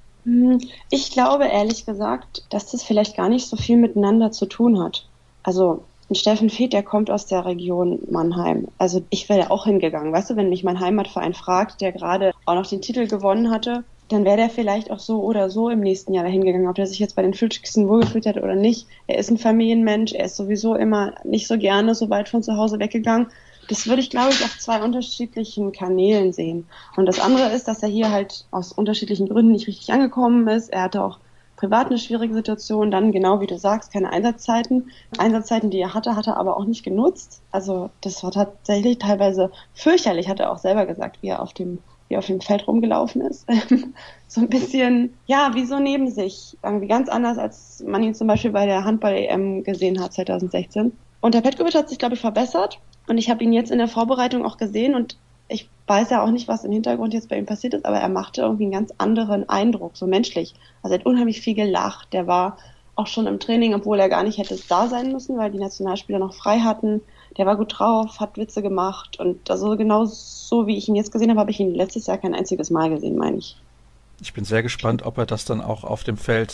Ich glaube ehrlich gesagt, dass das vielleicht gar nicht so viel miteinander zu tun hat. Also ein Steffen Feeth, der kommt aus der Region Mannheim. Also ich wäre da auch hingegangen. Weißt du, wenn mich mein Heimatverein fragt, der gerade auch noch den Titel gewonnen hatte, dann wäre der vielleicht auch so oder so im nächsten Jahr dahin gegangen. Ob der sich jetzt bei den Füchsen wohlgefühlt hat oder nicht. Er ist ein Familienmensch, er ist sowieso immer nicht so gerne so weit von zu Hause weggegangen. Das würde ich, glaube ich, auf zwei unterschiedlichen Kanälen sehen. Und das andere ist, dass er hier halt aus unterschiedlichen Gründen nicht richtig angekommen ist. Er hatte auch privat eine schwierige Situation, dann genau wie du sagst, keine Einsatzzeiten. Einsatzzeiten, die er hatte, hat er aber auch nicht genutzt. Also das war tatsächlich teilweise fürchterlich, hat er auch selber gesagt, wie er auf dem, wie er auf dem Feld rumgelaufen ist. So ein bisschen, ja, wie so neben sich. Irgendwie ganz anders, als man ihn zum Beispiel bei der Handball-E M gesehen hat zwanzig sechzehn. Und der Petkovic hat sich, glaube ich, verbessert. Und ich habe ihn jetzt in der Vorbereitung auch gesehen und ich weiß ja auch nicht, was im Hintergrund jetzt bei ihm passiert ist, aber er machte irgendwie einen ganz anderen Eindruck, so menschlich. Also er hat unheimlich viel gelacht. Der war auch schon im Training, obwohl er gar nicht hätte da sein müssen, weil die Nationalspieler noch frei hatten. Der war gut drauf, hat Witze gemacht und also genau so, wie ich ihn jetzt gesehen habe, habe ich ihn letztes Jahr kein einziges Mal gesehen, meine ich. Ich bin sehr gespannt, ob er das dann auch auf dem Feld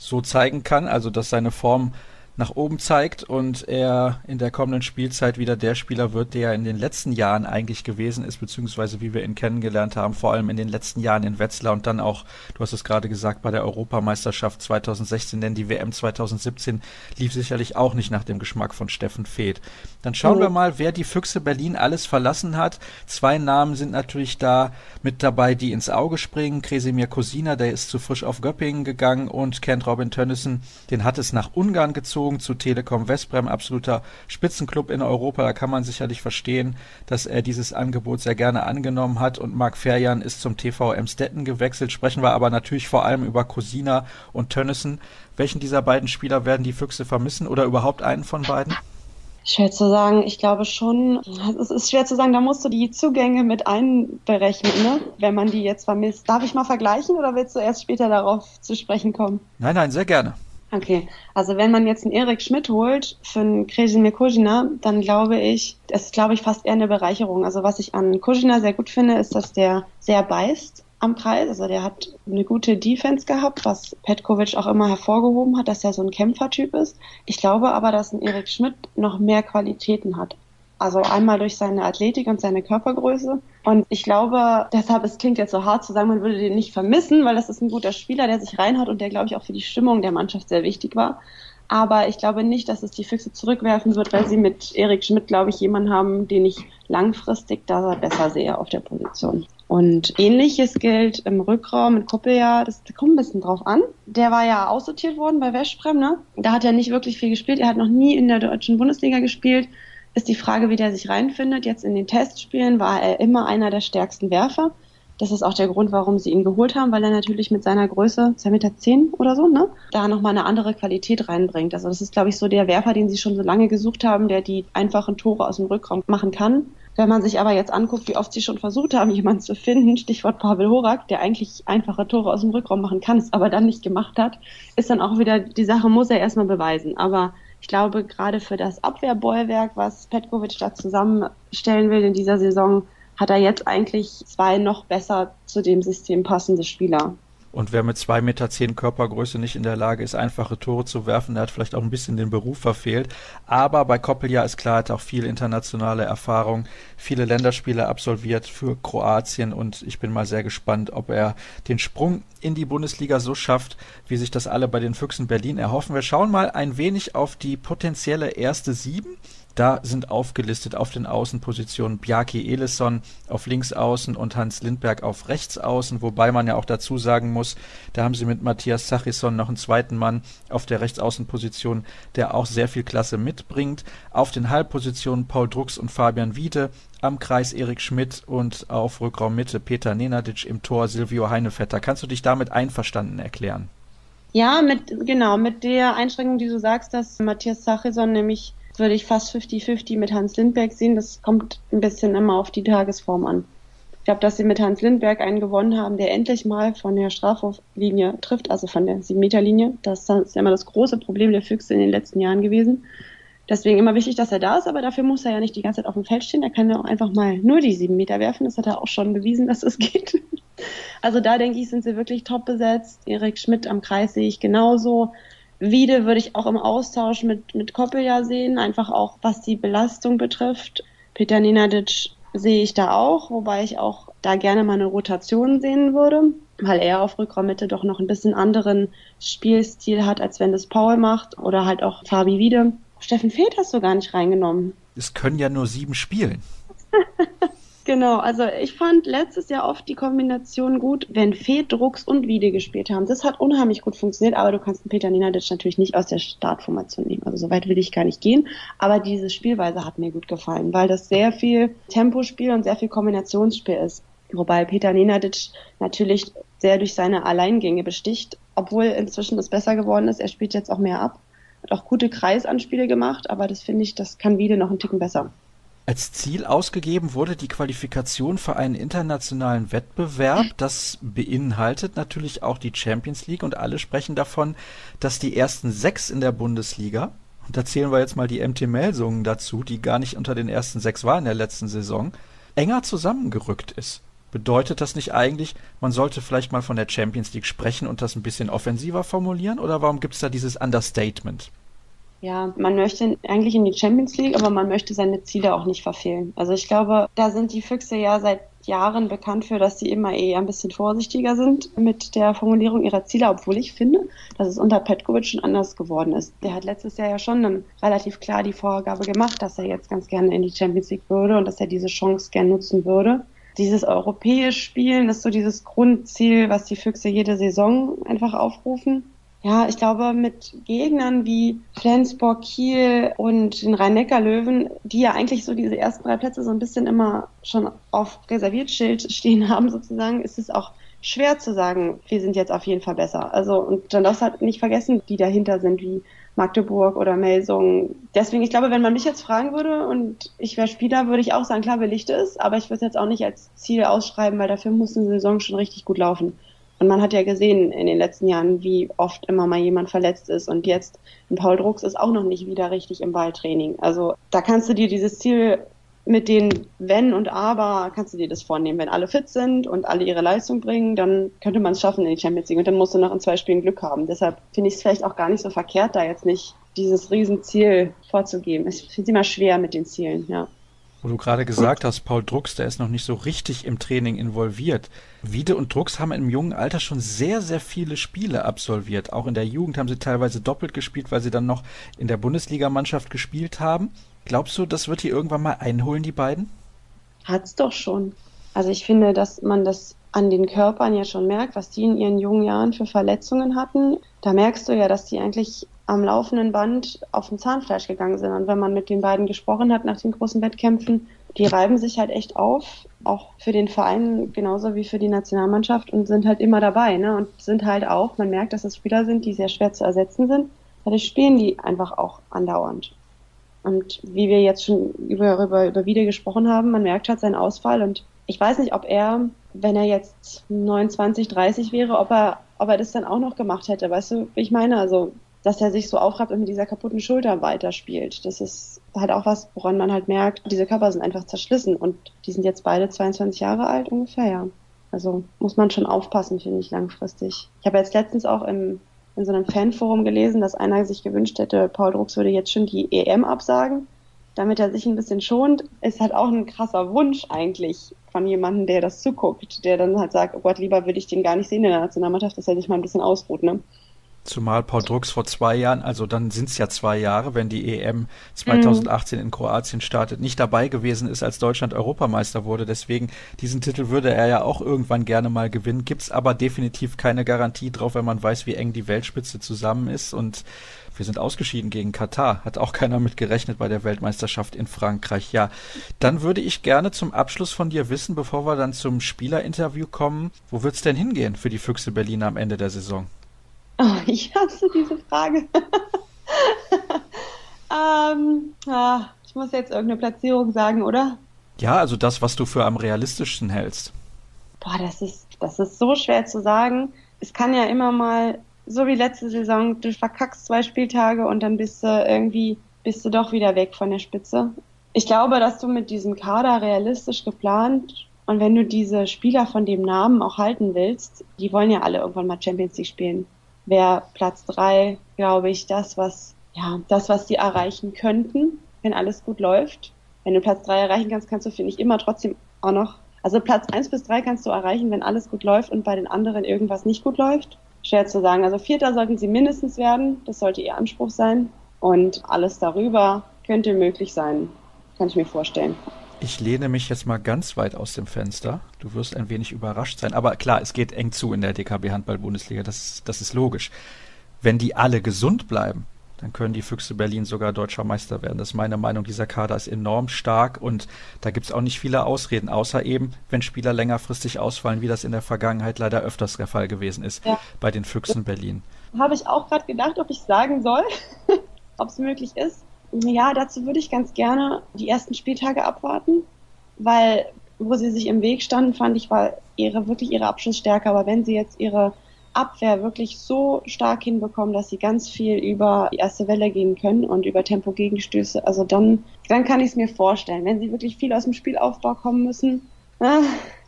so zeigen kann, also dass seine Form nach oben zeigt und er in der kommenden Spielzeit wieder der Spieler wird, der er in den letzten Jahren eigentlich gewesen ist, beziehungsweise wie wir ihn kennengelernt haben, vor allem in den letzten Jahren in Wetzlar und dann auch, du hast es gerade gesagt, bei der Europameisterschaft zweitausendsechzehn, denn die W M zweitausendsiebzehn lief sicherlich auch nicht nach dem Geschmack von Steffen Feeth. Dann schauen oh. wir mal, wer die Füchse Berlin alles verlassen hat. Zwei Namen sind natürlich da mit dabei, die ins Auge springen. Kresimir Kosina, der ist zu Frisch auf Göppingen gegangen und Kent Robin Tönnissen, den hat es nach Ungarn gezogen, zu Telekom Westbrem, absoluter Spitzenclub in Europa. Da kann man sicherlich verstehen, dass er dieses Angebot sehr gerne angenommen hat. Und Marc Ferjan ist zum T V Emstetten gewechselt. Sprechen wir aber natürlich vor allem über Kosina und Tönnissen. Welchen dieser beiden Spieler werden die Füchse vermissen oder überhaupt einen von beiden? Schwer zu sagen. Ich glaube schon, es ist schwer zu sagen, da musst du die Zugänge mit einberechnen, ne? Wenn man die jetzt vermisst. Darf ich mal vergleichen oder willst du erst später darauf zu sprechen kommen? Nein, nein, sehr gerne. Okay, also wenn man jetzt einen Erik Schmidt holt für einen Kresimir Kosina, dann glaube ich, das ist glaube ich fast eher eine Bereicherung. Also was ich an Kosina sehr gut finde, ist, dass der sehr beißt am Kreis. Also der hat eine gute Defense gehabt, was Petkovic auch immer hervorgehoben hat, dass er so ein Kämpfertyp ist. Ich glaube aber, dass ein Erik Schmidt noch mehr Qualitäten hat. Also einmal durch seine Athletik und seine Körpergröße. Und ich glaube, deshalb, es klingt jetzt so hart zu sagen, man würde den nicht vermissen, weil das ist ein guter Spieler, der sich reinhaut und der, glaube ich, auch für die Stimmung der Mannschaft sehr wichtig war. Aber ich glaube nicht, dass es die Füchse zurückwerfen wird, weil sie mit Erik Schmidt, glaube ich, jemanden haben, den ich langfristig da besser sehe auf der Position. Und Ähnliches gilt im Rückraum mit Koppeljahr, das kommt ein bisschen drauf an. Der war ja aussortiert worden bei Veszprem, ne? Da hat er nicht wirklich viel gespielt, er hat noch nie in der deutschen Bundesliga gespielt. Ist die Frage, wie der sich reinfindet. Jetzt in den Testspielen war er immer einer der stärksten Werfer. Das ist auch der Grund, warum sie ihn geholt haben, weil er natürlich mit seiner Größe, zwei Meter zehn oder so, ne, da nochmal eine andere Qualität reinbringt. Also das ist, glaube ich, so der Werfer, den sie schon so lange gesucht haben, der die einfachen Tore aus dem Rückraum machen kann. Wenn man sich aber jetzt anguckt, wie oft sie schon versucht haben, jemanden zu finden, Stichwort Pavel Horak, der eigentlich einfache Tore aus dem Rückraum machen kann, es aber dann nicht gemacht hat, ist dann auch wieder die Sache, muss er erstmal beweisen. Aber ich glaube, gerade für das Abwehrbollwerk, was Petkovic da zusammenstellen will in dieser Saison, hat er jetzt eigentlich zwei noch besser zu dem System passende Spieler. Und wer mit zwei Meter zehn Körpergröße nicht in der Lage ist, einfache Tore zu werfen, der hat vielleicht auch ein bisschen den Beruf verfehlt. Aber bei Koppeljahr ist klar, hat auch viel internationale Erfahrung, viele Länderspiele absolviert für Kroatien und ich bin mal sehr gespannt, ob er den Sprung in die Bundesliga so schafft, wie sich das alle bei den Füchsen Berlin erhoffen. Wir schauen mal ein wenig auf die potenzielle erste Sieben. Da sind aufgelistet auf den Außenpositionen Bjarki Elisson auf Linksaußen und Hans Lindberg auf Rechtsaußen, wobei man ja auch dazu sagen muss, da haben sie mit Matthias Zachisson noch einen zweiten Mann auf der Rechtsaußenposition, der auch sehr viel Klasse mitbringt. Auf den Halbpositionen Paul Drucks und Fabian Wiede, am Kreis Erik Schmidt und auf Rückraummitte Peter Nenadic, im Tor Silvio Heinevetter. Kannst du dich damit einverstanden erklären? Ja, mit genau mit der Einschränkung, die du sagst, dass Matthias Zachisson nämlich würde ich fast fünfzig fünfzig mit Hans Lindberg sehen. Das kommt ein bisschen immer auf die Tagesform an. Ich glaube, dass sie mit Hans Lindberg einen gewonnen haben, der endlich mal von der Strafwurflinie trifft, also von der sieben Meter Linie. Das ist ja immer das große Problem der Füchse in den letzten Jahren gewesen. Deswegen immer wichtig, dass er da ist, aber dafür muss er ja nicht die ganze Zeit auf dem Feld stehen. Er kann ja auch einfach mal nur die sieben Meter werfen. Das hat er auch schon bewiesen, dass es geht. Also da, denke ich, sind sie wirklich top besetzt. Erik Schmidt am Kreis sehe ich genauso. Wiede würde ich auch im Austausch mit, mit Koppeljahr sehen, einfach auch was die Belastung betrifft. Peter Nenadic sehe ich da auch, wobei ich auch da gerne mal eine Rotation sehen würde, weil er auf Rückraummitte doch noch ein bisschen anderen Spielstil hat, als wenn das Paul macht oder halt auch Fabi Wiede. Steffen Feeth hast du gar nicht reingenommen. Es können ja nur sieben spielen. Genau, also ich fand letztes Jahr oft die Kombination gut, wenn Feeth, Drucks und Wiede gespielt haben. Das hat unheimlich gut funktioniert, aber du kannst den Peter Nenadic natürlich nicht aus der Startformation nehmen. Also so weit will ich gar nicht gehen. Aber diese Spielweise hat mir gut gefallen, weil das sehr viel Tempospiel und sehr viel Kombinationsspiel ist. Wobei Peter Nenadic natürlich sehr durch seine Alleingänge besticht, obwohl inzwischen das besser geworden ist. Er spielt jetzt auch mehr ab, hat auch gute Kreisanspiele gemacht, aber das finde ich, das kann Wiede noch einen Ticken besser. Als Ziel ausgegeben wurde die Qualifikation für einen internationalen Wettbewerb. Das beinhaltet natürlich auch die Champions League und alle sprechen davon, dass die ersten sechs in der Bundesliga, und da zählen wir jetzt mal die M T Melsungen dazu, die gar nicht unter den ersten sechs war in der letzten Saison, enger zusammengerückt ist. Bedeutet das nicht eigentlich, man sollte vielleicht mal von der Champions League sprechen und das ein bisschen offensiver formulieren? Oder warum gibt es da dieses Understatement? Ja, man möchte eigentlich in die Champions League, aber man möchte seine Ziele auch nicht verfehlen. Also ich glaube, da sind die Füchse ja seit Jahren bekannt für, dass sie immer eher ein bisschen vorsichtiger sind mit der Formulierung ihrer Ziele, obwohl ich finde, dass es unter Petkovic schon anders geworden ist. Der hat letztes Jahr ja schon dann relativ klar die Vorgabe gemacht, dass er jetzt ganz gerne in die Champions League würde und dass er diese Chance gerne nutzen würde. Dieses europäische Spielen ist so dieses Grundziel, was die Füchse jede Saison einfach aufrufen. Ja, ich glaube, mit Gegnern wie Flensburg, Kiel und den Rhein-Neckar-Löwen, die ja eigentlich so diese ersten drei Plätze so ein bisschen immer schon auf Reserviertschild stehen haben sozusagen, ist es auch schwer zu sagen, wir sind jetzt auf jeden Fall besser. Also, und dann darfst du halt nicht vergessen, die dahinter sind, wie Magdeburg oder Melsungen. Deswegen, ich glaube, wenn man mich jetzt fragen würde und ich wäre Spieler, würde ich auch sagen, klar, will ich das, aber ich würde es jetzt auch nicht als Ziel ausschreiben, weil dafür muss eine Saison schon richtig gut laufen. Und man hat ja gesehen in den letzten Jahren, wie oft immer mal jemand verletzt ist. Und jetzt, Paul Drucks ist auch noch nicht wieder richtig im Balltraining. Also da kannst du dir dieses Ziel mit den Wenn und Aber, kannst du dir das vornehmen. Wenn alle fit sind und alle ihre Leistung bringen, dann könnte man es schaffen in die Champions League. Und dann musst du noch in zwei Spielen Glück haben. Deshalb finde ich es vielleicht auch gar nicht so verkehrt, da jetzt nicht dieses Riesenziel vorzugeben. Ich finde es immer schwer mit den Zielen, ja. Wo du gerade gesagt hast, Paul Drucks, der ist noch nicht so richtig im Training involviert. Wiede und Drucks haben im jungen Alter schon sehr, sehr viele Spiele absolviert. Auch in der Jugend haben sie teilweise doppelt gespielt, weil sie dann noch in der Bundesligamannschaft gespielt haben. Glaubst du, das wird hier irgendwann mal einholen, die beiden? Hat's doch schon. Also ich finde, dass man das an den Körpern ja schon merkt, was die in ihren jungen Jahren für Verletzungen hatten. Da merkst du ja, dass die eigentlich am laufenden Band auf dem Zahnfleisch gegangen sind. Und wenn man mit den beiden gesprochen hat nach den großen Wettkämpfen, die reiben sich halt echt auf, auch für den Verein genauso wie für die Nationalmannschaft und sind halt immer dabei, ne? Und sind halt auch, man merkt, dass es Spieler sind, die sehr schwer zu ersetzen sind. Dadurch spielen die einfach auch andauernd. Und wie wir jetzt schon über, über, über Wiede gesprochen haben, man merkt halt seinen Ausfall und ich weiß nicht, ob er, wenn er jetzt neunundzwanzig, dreißig wäre, ob er, ob er das dann auch noch gemacht hätte. Weißt du, wie ich meine? Also, dass er sich so aufrabt und mit dieser kaputten Schulter weiterspielt. Das ist halt auch was, woran man halt merkt, diese Körper sind einfach zerschlissen und die sind jetzt beide zweiundzwanzig Jahre alt ungefähr, ja. Also muss man schon aufpassen, finde ich, langfristig. Ich habe jetzt letztens auch im, in so einem Fanforum gelesen, dass einer sich gewünscht hätte, Paul Drucks würde jetzt schon die E M absagen, damit er sich ein bisschen schont. Ist halt auch ein krasser Wunsch eigentlich von jemandem, der das zuguckt, der dann halt sagt, oh Gott, lieber will ich den gar nicht sehen in der Nationalmannschaft, dass er sich mal ein bisschen ausruht, ne? Zumal Paul Drucks vor zwei Jahren, also dann sind es ja zwei Jahre, wenn die E M zweitausendachtzehn in Kroatien startet, nicht dabei gewesen ist, als Deutschland Europameister wurde. Deswegen, diesen Titel würde er ja auch irgendwann gerne mal gewinnen. Gibt's aber definitiv keine Garantie drauf, wenn man weiß, wie eng die Weltspitze zusammen ist. Und wir sind ausgeschieden gegen Katar. Hat auch keiner mit gerechnet bei der Weltmeisterschaft in Frankreich. Ja, dann würde ich gerne zum Abschluss von dir wissen, bevor wir dann zum Spielerinterview kommen, wo wird's denn hingehen für die Füchse Berlin am Ende der Saison? Oh, ich hasse diese Frage. ähm, ah, ich muss jetzt irgendeine Platzierung sagen, oder? Ja, also das, was du für am realistischsten hältst. Boah, das ist, das ist so schwer zu sagen. Es kann ja immer mal, so wie letzte Saison, du verkackst zwei Spieltage und dann bist du irgendwie, bist du doch wieder weg von der Spitze. Ich glaube, dass du mit diesem Kader realistisch geplant und wenn du diese Spieler von dem Namen auch halten willst, die wollen ja alle irgendwann mal Champions League spielen. Wäre Platz drei, glaube ich, das, was, ja, das, was die erreichen könnten, wenn alles gut läuft. Wenn du Platz drei erreichen kannst, kannst du, finde ich, immer trotzdem auch noch, also Platz eins bis drei kannst du erreichen, wenn alles gut läuft und bei den anderen irgendwas nicht gut läuft. Schwer zu sagen. Also Vierter sollten sie mindestens werden. Das sollte ihr Anspruch sein. Und alles darüber könnte möglich sein. Kann ich mir vorstellen. Ich lehne mich jetzt mal ganz weit aus dem Fenster. Du wirst ein wenig überrascht sein. Aber klar, es geht eng zu in der D K B-Handball-Bundesliga. Das, das ist logisch. Wenn die alle gesund bleiben, dann können die Füchse Berlin sogar deutscher Meister werden. Das ist meine Meinung. Dieser Kader ist enorm stark und da gibt es auch nicht viele Ausreden, außer eben, wenn Spieler längerfristig ausfallen, wie das in der Vergangenheit leider öfters der Fall gewesen ist, ja, bei den Füchsen Berlin. Habe ich auch gerade gedacht, ob ich sagen soll, ob es möglich ist. Ja, dazu würde ich ganz gerne die ersten Spieltage abwarten, weil wo sie sich im Weg standen, fand ich, war ihre wirklich ihre Abschlussstärke. Aber wenn sie jetzt ihre Abwehr wirklich so stark hinbekommen, dass sie ganz viel über die erste Welle gehen können und über Tempo-Gegenstöße, also dann, dann kann ich es mir vorstellen. Wenn sie wirklich viel aus dem Spielaufbau kommen müssen, äh,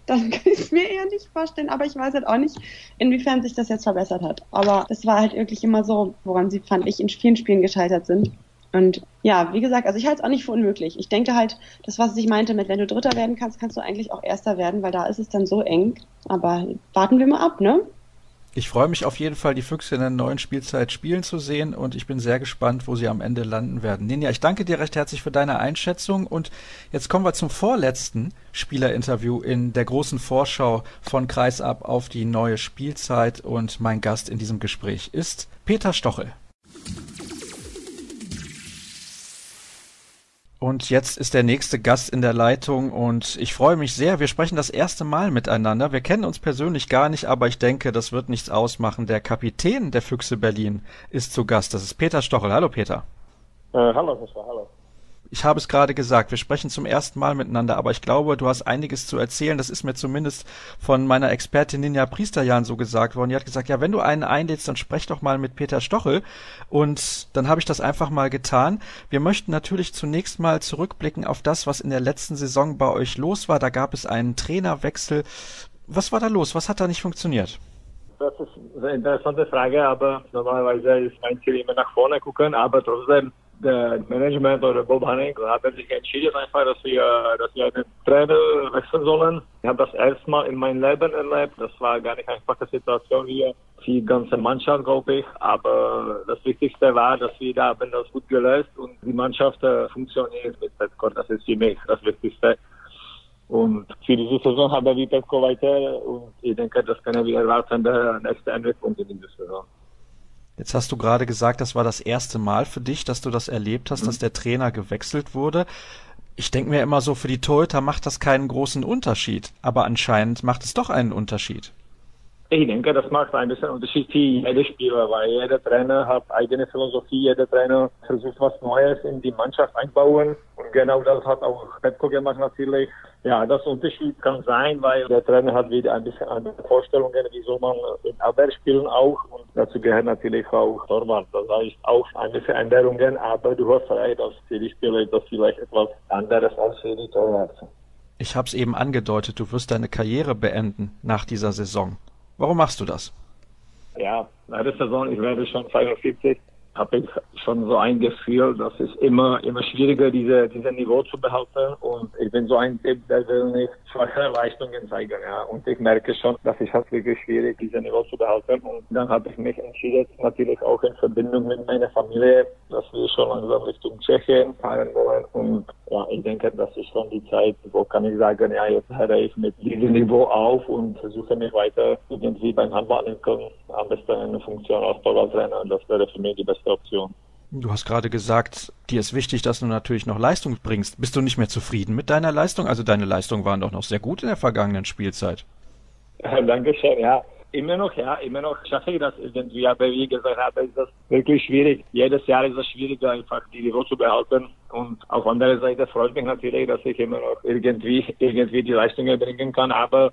dann kann ich es mir eher nicht vorstellen, aber ich weiß halt auch nicht, inwiefern sich das jetzt verbessert hat. Aber das war halt wirklich immer so, woran sie, fand ich, in vielen Spielen gescheitert sind. Und ja, wie gesagt, also ich halte es auch nicht für unmöglich. Ich denke halt, das, was ich meinte mit, wenn du Dritter werden kannst, kannst du eigentlich auch Erster werden, weil da ist es dann so eng. Aber warten wir mal ab, ne? Ich freue mich auf jeden Fall, die Füchse in der neuen Spielzeit spielen zu sehen und ich bin sehr gespannt, wo sie am Ende landen werden. Ninja, ich danke dir recht herzlich für deine Einschätzung und jetzt kommen wir zum vorletzten Spielerinterview in der großen Vorschau von Kreisab auf die neue Spielzeit und mein Gast in diesem Gespräch ist Peter Stochel. Und jetzt ist der nächste Gast in der Leitung und ich freue mich sehr. Wir sprechen das erste Mal miteinander. Wir kennen uns persönlich gar nicht, aber ich denke, das wird nichts ausmachen. Der Kapitän der Füchse Berlin ist zu Gast. Das ist Peter Stochel. Hallo Peter. Äh, hallo, hallo. Ich habe es gerade gesagt, wir sprechen zum ersten Mal miteinander, aber ich glaube, du hast einiges zu erzählen. Das ist mir zumindest von meiner Expertin Ninja Priesterjan so gesagt worden. Die hat gesagt, ja, wenn du einen einlädst, dann sprech doch mal mit Peter Stochel. Und dann habe ich das einfach mal getan. Wir möchten natürlich zunächst mal zurückblicken auf das, was in der letzten Saison bei euch los war. Da gab es einen Trainerwechsel. Was war da los? Was hat da nicht funktioniert? Das ist eine interessante Frage, aber normalerweise ist mein Ziel immer nach vorne gucken, aber trotzdem der Management oder Bob Hanning haben sich entschieden einfach, dass wir, dass wir einen Trainer wechseln sollen. Ich habe das erste Mal in meinem Leben erlebt. Das war gar nicht eine einfache Situation hier für die ganze Mannschaft, glaube ich. Aber das Wichtigste war, dass wir da haben das gut gelöst und die Mannschaft äh, funktioniert mit Petko. Das ist für mich das Wichtigste. Und für diese Saison haben wir Petko weiter und ich denke, das können wir erwarten, der nächste Entwicklung in dieser Saison. Jetzt hast du gerade gesagt, das war das erste Mal für dich, dass du das erlebt hast, mhm. dass der Trainer gewechselt wurde. Ich denke mir immer so, für die Torhüter macht das keinen großen Unterschied, aber anscheinend macht es doch einen Unterschied. Ich denke, das macht ein bisschen Unterschied für jede Spieler, weil jeder Trainer hat eigene Philosophie, jeder Trainer versucht was Neues in die Mannschaft einbauen und genau das hat auch Petko gemacht natürlich. Ja, das Unterschied kann sein, weil der Trainer hat wieder ein bisschen andere Vorstellungen, wie soll man in Abwehr spielen auch und dazu gehört natürlich auch Torwart. Das heißt auch eine Veränderungen, aber du hast recht, dass für die Spieler das vielleicht etwas anderes als für die Torwart. Ich habe es eben angedeutet, du wirst deine Karriere beenden nach dieser Saison. Warum machst du das? Ja, nach der Saison, ich werde schon zweiundvierzig, habe ich schon so ein Gefühl, dass es immer immer schwieriger diese diese Niveau zu behalten und ich bin so ein Typ, der will nicht schwache Leistungen zeigen, ja, und ich merke schon, dass es halt wirklich schwierig diese Niveau zu behalten und dann habe ich mich entschieden, natürlich auch in Verbindung mit meiner Familie, dass wir schon langsam Richtung Tschechien fahren wollen und ja, ich denke, das ist schon die Zeit, wo kann ich sagen, ja, jetzt höre ich mit diesem Niveau auf und versuche mich weiter irgendwie beim Handballen am besten eine Funktion als Torwarttrainer, das wäre für mich die beste Option. Du hast gerade gesagt, dir ist wichtig, dass du natürlich noch Leistung bringst. Bist du nicht mehr zufrieden mit deiner Leistung? Also deine Leistungen waren doch noch sehr gut in der vergangenen Spielzeit. Ja, Dankeschön, ja. Immer noch, ja, immer noch schaffe ich das irgendwie, aber wie gesagt habe, ist das wirklich schwierig. Jedes Jahr ist es schwieriger, einfach die Niveau zu behalten. Und auf anderer Seite freut mich natürlich, dass ich immer noch irgendwie, irgendwie die Leistungen bringen kann, aber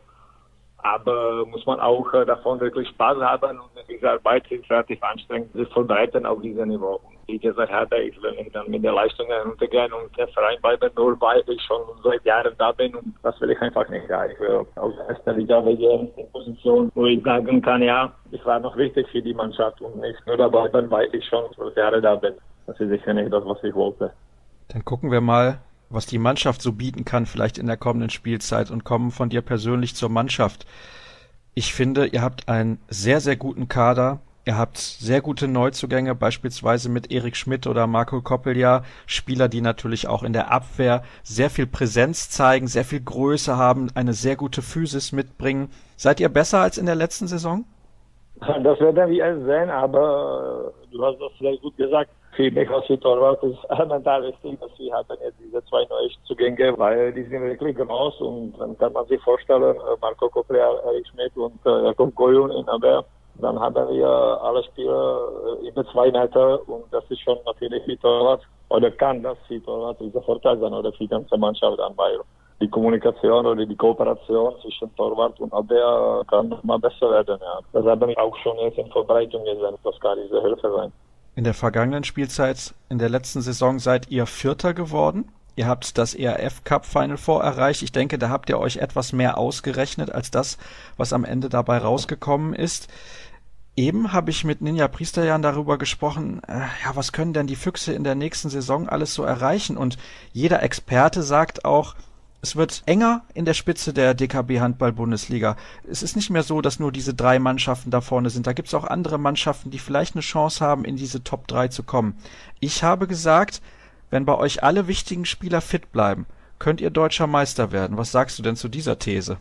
Aber muss man auch äh, davon wirklich Spaß haben und diese Arbeit ist relativ anstrengend, sich vorbereiten auf diesem Niveau. Und wie gesagt habe, ich will nicht dann mit den Leistungen runtergehen und der Verein bleiben, nur weil ich schon seit Jahren da bin und das will ich einfach nicht. Ja, ich will aus der ersten Liga gehen, in Position, wo ich sagen kann, ja, ich war noch wichtig für die Mannschaft und nicht nur dabei bin, weil ich schon zwölf Jahre da bin. Das ist sicher nicht das, was ich wollte. Dann gucken wir mal, was die Mannschaft so bieten kann, vielleicht in der kommenden Spielzeit und kommen von dir persönlich zur Mannschaft. Ich finde, ihr habt einen sehr, sehr guten Kader. Ihr habt sehr gute Neuzugänge, beispielsweise mit Erik Schmidt oder Marco Koppeljahr, Spieler, die natürlich auch in der Abwehr sehr viel Präsenz zeigen, sehr viel Größe haben, eine sehr gute Physis mitbringen. Seid ihr besser als in der letzten Saison? Das werden wir erst sehen, aber du hast das sehr gut gesagt. Für mich als Torwart ist elementar wichtig, dass wir haben jetzt diese zwei neue Zugänge, weil die sind wirklich groß und dann kann man sich vorstellen, Marco Koppeljahr, Erik Schmidt und Jakob Koyun in Abwehr. Dann haben wir alle Spieler über zwei Meter und das ist schon natürlich für Torwart, oder kann das für Torwart dieser Vorteil sein oder für die ganze Mannschaft an, weil die Kommunikation oder die Kooperation zwischen Torwart und Abwehr kann noch mal besser werden. Ja. Das haben wir auch schon jetzt in Vorbereitung gesehen, das kann diese Hilfe sein. In der vergangenen Spielzeit, in der letzten Saison seid ihr Vierter geworden. Ihr habt das E R F Cup Final Four erreicht. Ich denke, da habt ihr euch etwas mehr ausgerechnet als das, was am Ende dabei rausgekommen ist. Eben habe ich mit Ninja Priesterjan darüber gesprochen, äh, ja, was können denn die Füchse in der nächsten Saison alles so erreichen? Und jeder Experte sagt auch, es wird enger in der Spitze der D K B Handball-Bundesliga. Es ist nicht mehr so, dass nur diese drei Mannschaften da vorne sind. Da gibt es auch andere Mannschaften, die vielleicht eine Chance haben, in diese Top drei zu kommen. Ich habe gesagt, wenn bei euch alle wichtigen Spieler fit bleiben, könnt ihr deutscher Meister werden. Was sagst du denn zu dieser These?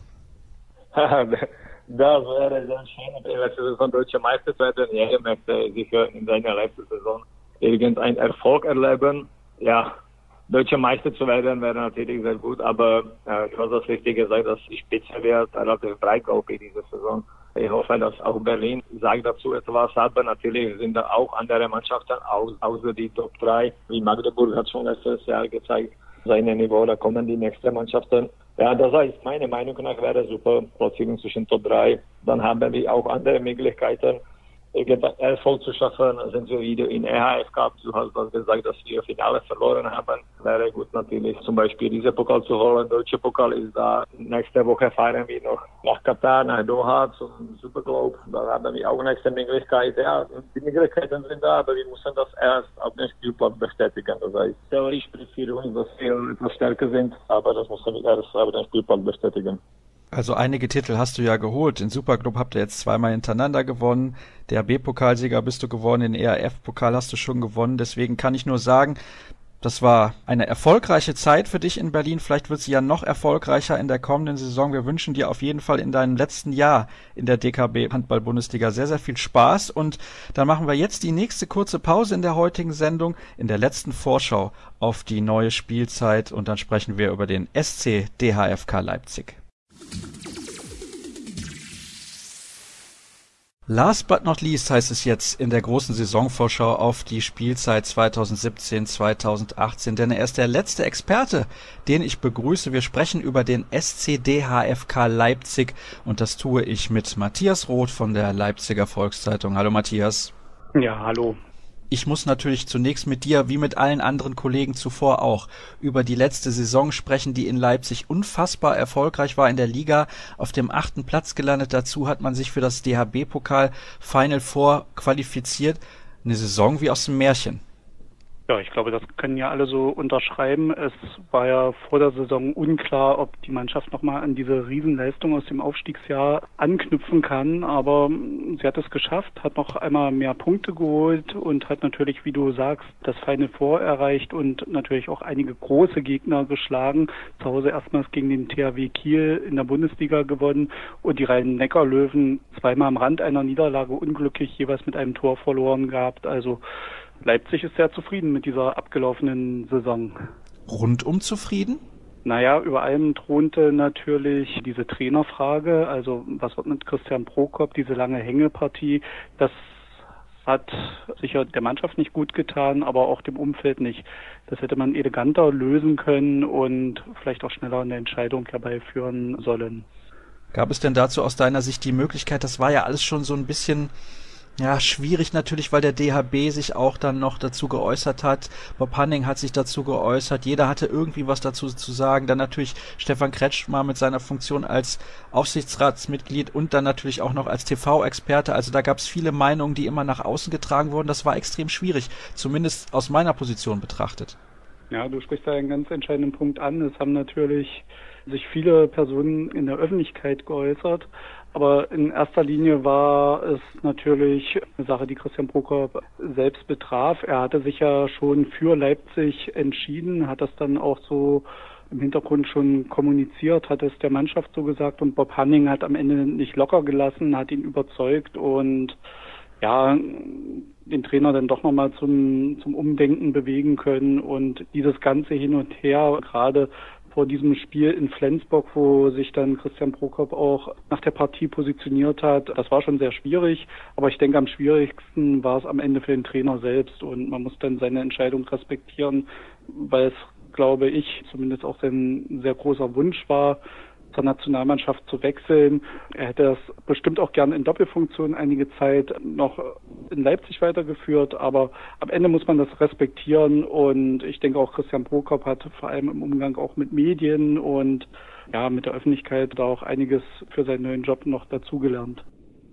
Das wäre sehr schön, in der letzten Saison deutscher Meister zu werden. Jeder möchte sicher in seiner letzten Saison irgendeinen Erfolg erleben. Ja, deutscher Meister zu werden wäre natürlich sehr gut, aber äh, du hast das richtig gesagt, dass die Spitze wird relativ breit auch in dieser Saison. Ich hoffe, dass auch Berlin sagt dazu etwas, aber natürlich sind da auch andere Mannschaften außer die Top drei, wie Magdeburg hat schon letztes Jahr gezeigt, sein Niveau, da kommen die nächsten Mannschaften. Ja, das heißt, meiner Meinung nach wäre super, Platzierung zwischen Top drei. Dann haben wir auch andere Möglichkeiten, Erfolg zu schaffen, sind wir wieder in E H F Cup. Du hast das gesagt, dass wir Finale verloren haben. Wäre gut natürlich zum Beispiel diese Pokal zu holen. Deutsche Pokal ist da. Nächste Woche fahren wir noch nach Katar, nach Doha zum Superglobe. Da haben wir auch nächste Möglichkeit. Ja, die Möglichkeiten sind da, aber wir müssen das erst auf dem Spielplatz bestätigen. Das heißt, Theorie spricht für uns, dass wir etwas stärker sind, aber das müssen wir erst auf dem Spielplatz bestätigen. Also einige Titel hast du ja geholt. Den Superclub habt ihr jetzt zweimal hintereinander gewonnen. Der B-Pokalsieger bist du geworden, den E R F-Pokal hast du schon gewonnen. Deswegen kann ich nur sagen, das war eine erfolgreiche Zeit für dich in Berlin. Vielleicht wird sie ja noch erfolgreicher in der kommenden Saison. Wir wünschen dir auf jeden Fall in deinem letzten Jahr in der D K B Handball-Bundesliga sehr, sehr viel Spaß. Und dann machen wir jetzt die nächste kurze Pause in der heutigen Sendung, in der letzten Vorschau auf die neue Spielzeit. Und dann sprechen wir über den S C D H F K Leipzig. Last but not least heißt es jetzt in der großen Saisonvorschau auf die Spielzeit zwanzig siebzehn zwanzig achtzehn, denn er ist der letzte Experte, den ich begrüße. Wir sprechen über den S C D H F K Leipzig und das tue ich mit Matthias Roth von der Leipziger Volkszeitung. Hallo Matthias. Ja, hallo. Ich muss natürlich zunächst mit dir, wie mit allen anderen Kollegen zuvor auch, über die letzte Saison sprechen, die in Leipzig unfassbar erfolgreich war in der Liga, auf dem achten Platz gelandet. Dazu hat man sich für das D H B-Pokal Final Four qualifiziert. Eine Saison wie aus dem Märchen. Ja, ich glaube, das können ja alle so unterschreiben. Es war ja vor der Saison unklar, ob die Mannschaft nochmal an diese Riesenleistung aus dem Aufstiegsjahr anknüpfen kann. Aber sie hat es geschafft, hat noch einmal mehr Punkte geholt und hat natürlich, wie du sagst, das Final Four erreicht und natürlich auch einige große Gegner geschlagen. Zu Hause erstmals gegen den T H W Kiel in der Bundesliga gewonnen und die Rhein-Neckar-Löwen zweimal am Rand einer Niederlage unglücklich jeweils mit einem Tor verloren gehabt. Also Leipzig ist sehr zufrieden mit dieser abgelaufenen Saison. Rundum zufrieden? Naja, über allem thronte natürlich diese Trainerfrage. Also was wird mit Christian Prokop, diese lange Hängepartie? Das hat sicher der Mannschaft nicht gut getan, aber auch dem Umfeld nicht. Das hätte man eleganter lösen können und vielleicht auch schneller eine Entscheidung herbeiführen sollen. Gab es denn dazu aus deiner Sicht die Möglichkeit, das war ja alles schon so ein bisschen... Ja, schwierig natürlich, weil der D H B sich auch dann noch dazu geäußert hat. Bob Hanning hat sich dazu geäußert. Jeder hatte irgendwie was dazu zu sagen. Dann natürlich Stefan Kretschmer mit seiner Funktion als Aufsichtsratsmitglied und dann natürlich auch noch als T V-Experte. Also da gab es viele Meinungen, die immer nach außen getragen wurden. Das war extrem schwierig, zumindest aus meiner Position betrachtet. Ja, du sprichst da einen ganz entscheidenden Punkt an. Es haben natürlich sich viele Personen in der Öffentlichkeit geäußert. Aber in erster Linie war es natürlich eine Sache, die Christian Prokop selbst betraf. Er hatte sich ja schon für Leipzig entschieden, hat das dann auch so im Hintergrund schon kommuniziert, hat es der Mannschaft so gesagt und Bob Hanning hat am Ende nicht locker gelassen, hat ihn überzeugt und ja, den Trainer dann doch nochmal zum, zum Umdenken bewegen können und dieses ganze Hin und Her, gerade vor diesem Spiel in Flensburg, wo sich dann Christian Prokop auch nach der Partie positioniert hat. Das war schon sehr schwierig, aber ich denke, am schwierigsten war es am Ende für den Trainer selbst und man muss dann seine Entscheidung respektieren, weil es, glaube ich, zumindest auch sein sehr großer Wunsch war, zur Nationalmannschaft zu wechseln. Er hätte das bestimmt auch gerne in Doppelfunktion einige Zeit noch in Leipzig weitergeführt, aber am Ende muss man das respektieren und ich denke auch Christian Prokop hat vor allem im Umgang auch mit Medien und ja mit der Öffentlichkeit da auch einiges für seinen neuen Job noch dazugelernt.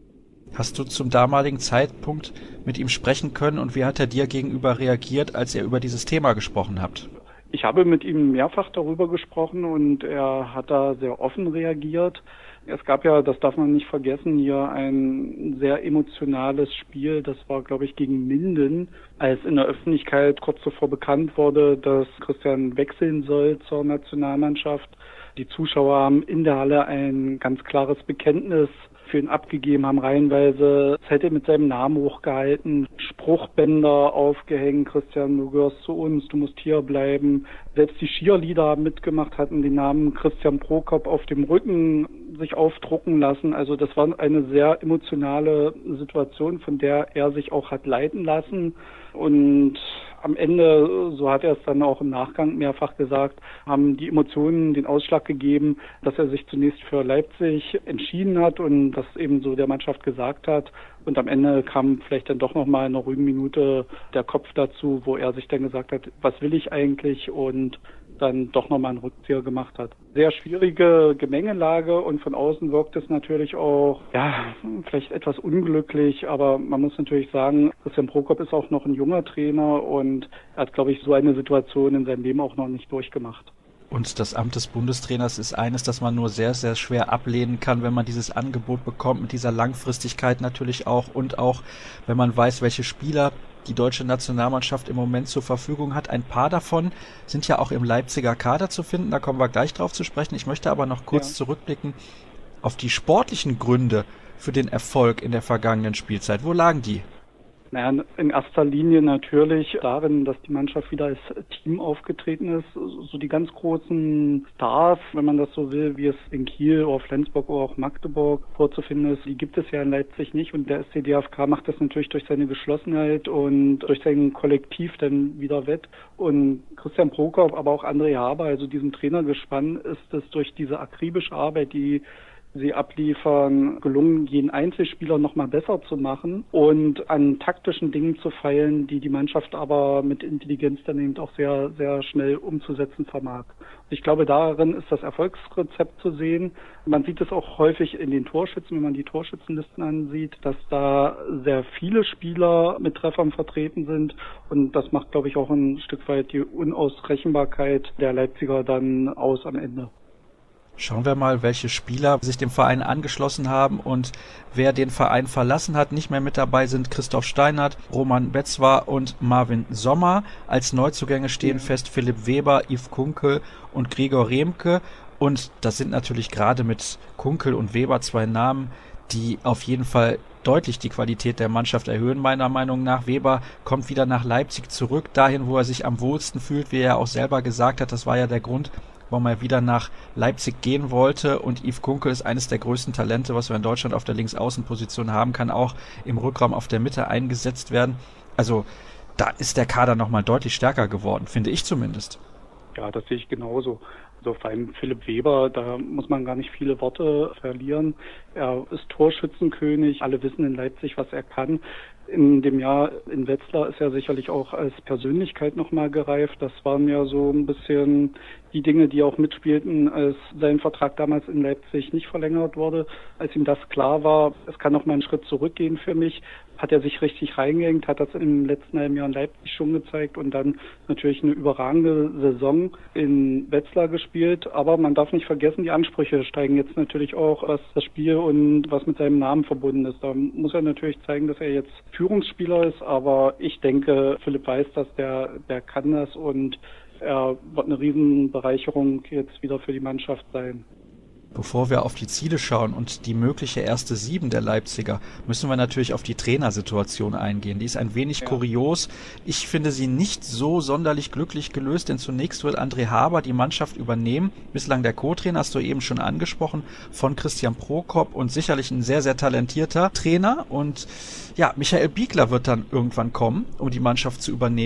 Hast du zum damaligen Zeitpunkt mit ihm sprechen können und wie hat er dir gegenüber reagiert, als ihr über dieses Thema gesprochen habt? Ich habe mit ihm mehrfach darüber gesprochen und er hat da sehr offen reagiert. Es gab ja, das darf man nicht vergessen, hier ein sehr emotionales Spiel. Das war, glaube ich, gegen Minden, als in der Öffentlichkeit kurz zuvor bekannt wurde, dass Christian wechseln soll zur Nationalmannschaft. Die Zuschauer haben in der Halle ein ganz klares Bekenntnis für ihn abgegeben, haben reihenweise Zettel mit seinem Namen hochgehalten, Spruchbänder aufgehängt, Christian, du gehörst zu uns, du musst hier bleiben. Selbst die Cheerleader haben mitgemacht, hatten den Namen Christian Prokop auf dem Rücken sich aufdrucken lassen. Also das war eine sehr emotionale Situation, von der er sich auch hat leiten lassen. Und am Ende, so hat er es dann auch im Nachgang mehrfach gesagt, haben die Emotionen den Ausschlag gegeben, dass er sich zunächst für Leipzig entschieden hat und das eben so der Mannschaft gesagt hat. Und am Ende kam vielleicht dann doch nochmal in einer ruhigen Minute der Kopf dazu, wo er sich dann gesagt hat, was will ich eigentlich? Und dann doch nochmal einen Rückzieher gemacht hat. Sehr schwierige Gemengelage und von außen wirkt es natürlich auch, ja, vielleicht etwas unglücklich, aber man muss natürlich sagen, Christian Prokop ist auch noch ein junger Trainer und er hat, glaube ich, so eine Situation in seinem Leben auch noch nicht durchgemacht. Und das Amt des Bundestrainers ist eines, das man nur sehr, sehr schwer ablehnen kann, wenn man dieses Angebot bekommt, mit dieser Langfristigkeit natürlich auch und auch, wenn man weiß, welche Spieler die deutsche Nationalmannschaft im Moment zur Verfügung hat. Ein paar davon sind ja auch im Leipziger Kader zu finden, da kommen wir gleich drauf zu sprechen. Ich möchte aber noch kurz ja. zurückblicken auf die sportlichen Gründe für den Erfolg in der vergangenen Spielzeit. Wo lagen die? Naja, in erster Linie natürlich darin, dass die Mannschaft wieder als Team aufgetreten ist. So die ganz großen Stars, wenn man das so will, wie es in Kiel oder Flensburg oder auch Magdeburg vorzufinden ist, die gibt es ja in Leipzig nicht. Und der S C D F K macht das natürlich durch seine Geschlossenheit und durch sein Kollektiv dann wieder wett. Und Christian Prokop, aber auch André Haber, also diesem Trainergespann, ist es durch diese akribische Arbeit, die sie abliefern, gelungen, jeden Einzelspieler noch mal besser zu machen und an taktischen Dingen zu feilen, die die Mannschaft aber mit Intelligenz dann eben auch sehr, sehr schnell umzusetzen vermag. Ich glaube, darin ist das Erfolgsrezept zu sehen. Man sieht es auch häufig in den Torschützen, wenn man die Torschützenlisten ansieht, dass da sehr viele Spieler mit Treffern vertreten sind und das macht, glaube ich, auch ein Stück weit die Unausrechenbarkeit der Leipziger dann aus am Ende. Schauen wir mal, welche Spieler sich dem Verein angeschlossen haben und wer den Verein verlassen hat. Nicht mehr mit dabei sind Christoph Steinert, Roman Bezwa und Marvin Sommer. Als Neuzugänge stehen ja. fest Philipp Weber, Yves Kunkel und Gregor Remke. Und das sind natürlich gerade mit Kunkel und Weber zwei Namen, die auf jeden Fall deutlich die Qualität der Mannschaft erhöhen, meiner Meinung nach. Weber kommt wieder nach Leipzig zurück, dahin, wo er sich am wohlsten fühlt, wie er auch selber gesagt hat. Das war ja der Grund, warum er wieder nach Leipzig gehen wollte. Und Yves Kunkel ist eines der größten Talente, was wir in Deutschland auf der Linksaußenposition haben, kann auch im Rückraum auf der Mitte eingesetzt werden. Also da ist der Kader nochmal deutlich stärker geworden, finde ich zumindest. Ja, das sehe ich genauso. Also vor allem Philipp Weber, da muss man gar nicht viele Worte verlieren. Er ist Torschützenkönig, alle wissen in Leipzig, was er kann. In dem Jahr in Wetzlar ist er sicherlich auch als Persönlichkeit nochmal gereift. Das waren ja so ein bisschen die Dinge, die auch mitspielten, als sein Vertrag damals in Leipzig nicht verlängert wurde. Als ihm das klar war, es kann noch mal einen Schritt zurückgehen für mich, hat er sich richtig reingehängt, hat das im letzten halben Jahr in Leipzig schon gezeigt und dann natürlich eine überragende Saison in Wetzlar gespielt. Aber man darf nicht vergessen, die Ansprüche steigen jetzt natürlich auch, was das Spiel und was mit seinem Namen verbunden ist. Da muss er natürlich zeigen, dass er jetzt Führungsspieler ist, aber ich denke, Philipp weiß das, der, der kann das und er wird eine Riesenbereicherung jetzt wieder für die Mannschaft sein. Bevor wir auf die Ziele schauen und die mögliche erste Sieben der Leipziger, müssen wir natürlich auf die Trainersituation eingehen. Die ist ein wenig ja. kurios. Ich finde sie nicht so sonderlich glücklich gelöst, denn zunächst will André Haber die Mannschaft übernehmen. Bislang der Co-Trainer, hast du eben schon angesprochen, von Christian Prokop und sicherlich ein sehr, sehr talentierter Trainer. Und ja, Michael Biegler wird dann irgendwann kommen, um die Mannschaft zu übernehmen.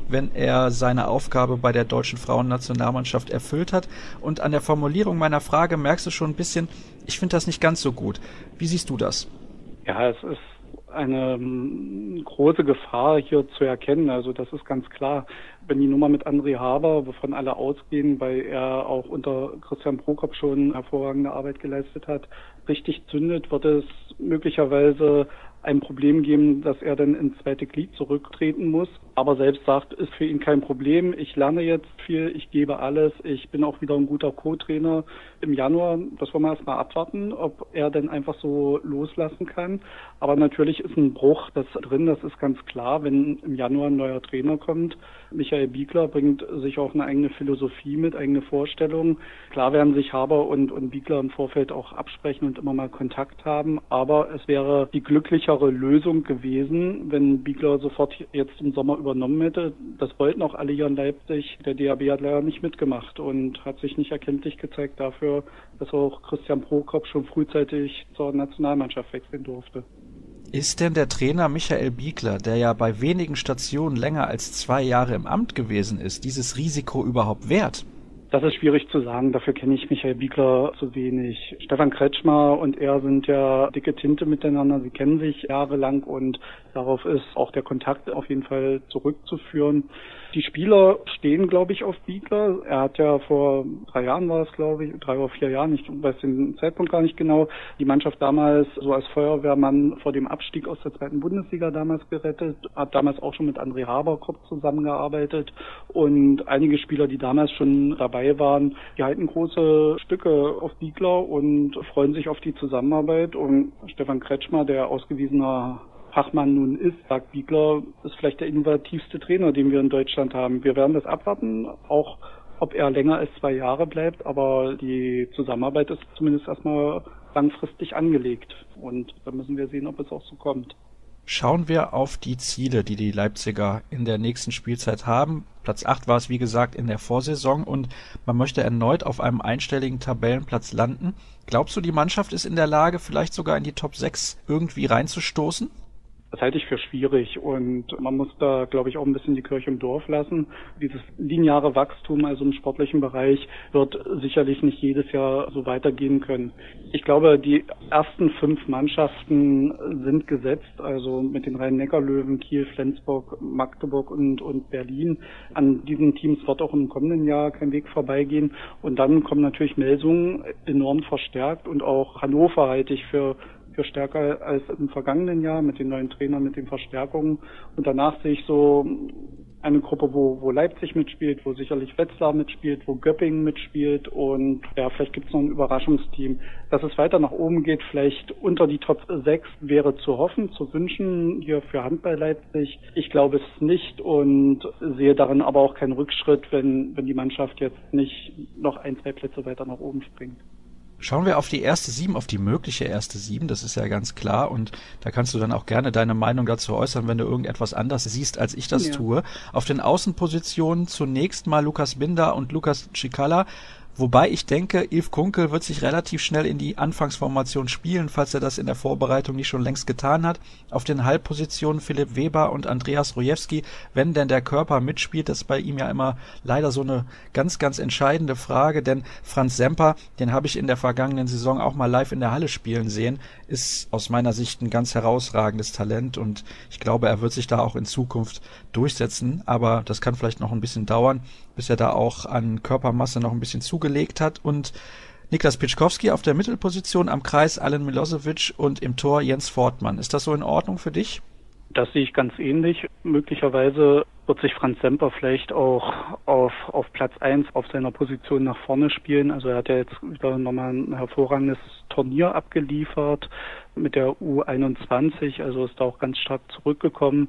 wenn er seine Aufgabe bei der deutschen Frauennationalmannschaft erfüllt hat. Und an der Formulierung meiner Frage merkst du schon ein bisschen, ich finde das nicht ganz so gut. Wie siehst du das? Ja, es ist eine um, große Gefahr hier zu erkennen. Also das ist ganz klar. Wenn die Nummer mit André Haber, wovon alle ausgehen, weil er auch unter Christian Prokop schon hervorragende Arbeit geleistet hat, richtig zündet, wird es möglicherweise ein Problem geben, dass er dann ins zweite Glied zurücktreten muss. Aber selbst sagt, ist für ihn kein Problem. Ich lerne jetzt viel, ich gebe alles. Ich bin auch wieder ein guter Co-Trainer im Januar. Das wollen wir erstmal abwarten, ob er denn einfach so loslassen kann. Aber natürlich ist ein Bruch das drin, das ist ganz klar, wenn im Januar ein neuer Trainer kommt. Michael Biegler bringt sich auch eine eigene Philosophie mit, eigene Vorstellungen. Klar werden sich Haber und, und Biegler im Vorfeld auch absprechen und immer mal Kontakt haben. Aber es wäre die glücklichere Lösung gewesen, wenn Biegler sofort jetzt im Sommer übernommen hätte. Das wollten auch alle hier in Leipzig. Der D H B hat leider nicht mitgemacht und hat sich nicht erkenntlich gezeigt dafür, dass auch Christian Prokop schon frühzeitig zur Nationalmannschaft wechseln durfte. Ist denn der Trainer Michael Biegler, der ja bei wenigen Stationen länger als zwei Jahre im Amt gewesen ist, dieses Risiko überhaupt wert? Das ist schwierig zu sagen, dafür kenne ich Michael Biegler zu wenig. Stefan Kretschmer und er sind ja dicke Tinte miteinander, sie kennen sich jahrelang und darauf ist auch der Kontakt auf jeden Fall zurückzuführen. Die Spieler stehen, glaube ich, auf Biegler. Er hat ja vor drei Jahren war es, glaube ich, drei oder vier Jahren, ich weiß den Zeitpunkt gar nicht genau, die Mannschaft damals so als Feuerwehrmann vor dem Abstieg aus der zweiten Bundesliga damals gerettet, hat damals auch schon mit André Haber kurz zusammengearbeitet und einige Spieler, die damals schon dabei waren, die halten große Stücke auf Biegler und freuen sich auf die Zusammenarbeit. Und Stefan Kretschmer, der ausgewiesener Fachmann nun ist, sagt Biegler, ist vielleicht der innovativste Trainer, den wir in Deutschland haben. Wir werden das abwarten, auch ob er länger als zwei Jahre bleibt, aber die Zusammenarbeit ist zumindest erstmal langfristig angelegt und da müssen wir sehen, ob es auch so kommt. Schauen wir auf die Ziele, die die Leipziger in der nächsten Spielzeit haben. Platz acht war es, wie gesagt, in der Vorsaison und man möchte erneut auf einem einstelligen Tabellenplatz landen. Glaubst du, die Mannschaft ist in der Lage, vielleicht sogar in die Top sechs irgendwie reinzustoßen? Das halte ich für schwierig und man muss da, glaube ich, auch ein bisschen die Kirche im Dorf lassen. Dieses lineare Wachstum, also im sportlichen Bereich, wird sicherlich nicht jedes Jahr so weitergehen können. Ich glaube, die ersten fünf Mannschaften sind gesetzt, also mit den Rhein-Neckar-Löwen, Kiel, Flensburg, Magdeburg und, und Berlin. An diesen Teams wird auch im kommenden Jahr kein Weg vorbeigehen. Und dann kommen natürlich Melsungen enorm verstärkt und auch Hannover halte ich für stärker als im vergangenen Jahr mit den neuen Trainern, mit den Verstärkungen. Und danach sehe ich so eine Gruppe, wo, wo Leipzig mitspielt, wo sicherlich Wetzlar mitspielt, wo Göppingen mitspielt und ja, vielleicht gibt es noch ein Überraschungsteam. Dass es weiter nach oben geht, vielleicht unter die Top sechs wäre zu hoffen, zu wünschen hier für Handball Leipzig. Ich glaube es nicht und sehe darin aber auch keinen Rückschritt, wenn, wenn die Mannschaft jetzt nicht noch ein, zwei Plätze weiter nach oben springt. Schauen wir auf die erste Sieben, auf die mögliche erste Sieben, das ist ja ganz klar und da kannst du dann auch gerne deine Meinung dazu äußern, wenn du irgendetwas anders siehst, als ich das ja. tue. Auf den Außenpositionen zunächst mal Lukas Binder und Lukas Cicala, wobei ich denke, Yves Kunkel wird sich relativ schnell in die Anfangsformation spielen, falls er das in der Vorbereitung nicht schon längst getan hat. Auf den Halbpositionen Philipp Weber und Andreas Rojewski, wenn denn der Körper mitspielt, das ist bei ihm ja immer leider so eine ganz, ganz entscheidende Frage, denn Franz Semper, den habe ich in der vergangenen Saison auch mal live in der Halle spielen sehen, ist aus meiner Sicht ein ganz herausragendes Talent und ich glaube, er wird sich da auch in Zukunft durchsetzen, aber das kann vielleicht noch ein bisschen dauern, bis er da auch an Körpermasse noch ein bisschen zugelegt hat. Und Niklas Pitschkowski auf der Mittelposition, am Kreis Alen Milosevic und im Tor Jens Fortmann. Ist das so in Ordnung für dich? Das sehe ich ganz ähnlich. Möglicherweise wird sich Franz Semper vielleicht auch auf, auf Platz eins auf seiner Position nach vorne spielen. Also er hat ja jetzt wieder nochmal ein hervorragendes Turnier abgeliefert mit der U einundzwanzig, also ist da auch ganz stark zurückgekommen.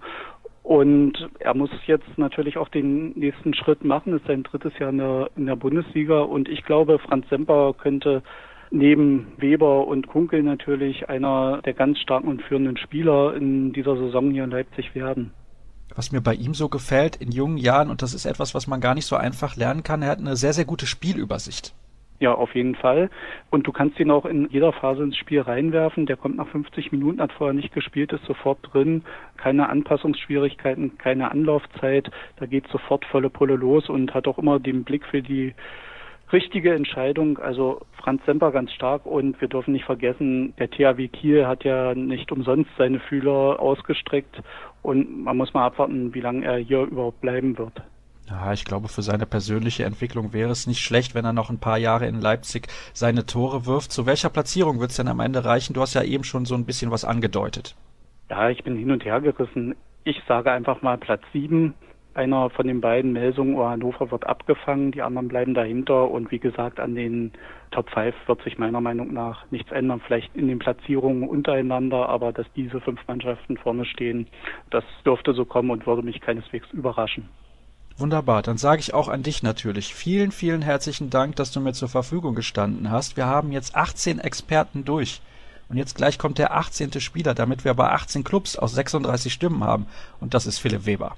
Und er muss jetzt natürlich auch den nächsten Schritt machen. Das ist sein drittes Jahr in der, in der Bundesliga. Und ich glaube, Franz Semper könnte neben Weber und Kunkel natürlich einer der ganz starken und führenden Spieler in dieser Saison hier in Leipzig werden. Was mir bei ihm so gefällt in jungen Jahren, und das ist etwas, was man gar nicht so einfach lernen kann, er hat eine sehr, sehr gute Spielübersicht. Ja, auf jeden Fall. Und du kannst ihn auch in jeder Phase ins Spiel reinwerfen. Der kommt nach fünfzig Minuten, hat vorher nicht gespielt, ist sofort drin. Keine Anpassungsschwierigkeiten, keine Anlaufzeit. Da geht sofort volle Pulle los und hat auch immer den Blick für die richtige Entscheidung. Also Franz Semper ganz stark, und wir dürfen nicht vergessen, der T H W Kiel hat ja nicht umsonst seine Fühler ausgestreckt, und man muss mal abwarten, wie lange er hier überhaupt bleiben wird. Ja, ich glaube, für seine persönliche Entwicklung wäre es nicht schlecht, wenn er noch ein paar Jahre in Leipzig seine Tore wirft. Zu welcher Platzierung wird es denn am Ende reichen? Du hast ja eben schon so ein bisschen was angedeutet. Ja, ich bin hin und her gerissen. Ich sage einfach mal Platz sieben. Einer von den beiden, Melsungen oder Hannover, wird abgefangen, die anderen bleiben dahinter, und wie gesagt, an den Top fünf wird sich meiner Meinung nach nichts ändern, vielleicht in den Platzierungen untereinander, aber dass diese fünf Mannschaften vorne stehen, das dürfte so kommen und würde mich keineswegs überraschen. Wunderbar, dann sage ich auch an dich natürlich vielen, vielen herzlichen Dank, dass du mir zur Verfügung gestanden hast. Wir haben jetzt achtzehn Experten durch. Und jetzt gleich kommt der achtzehnte Spieler, damit wir aber achtzehn Clubs aus sechsunddreißig Stimmen haben. Und das ist Philipp Weber.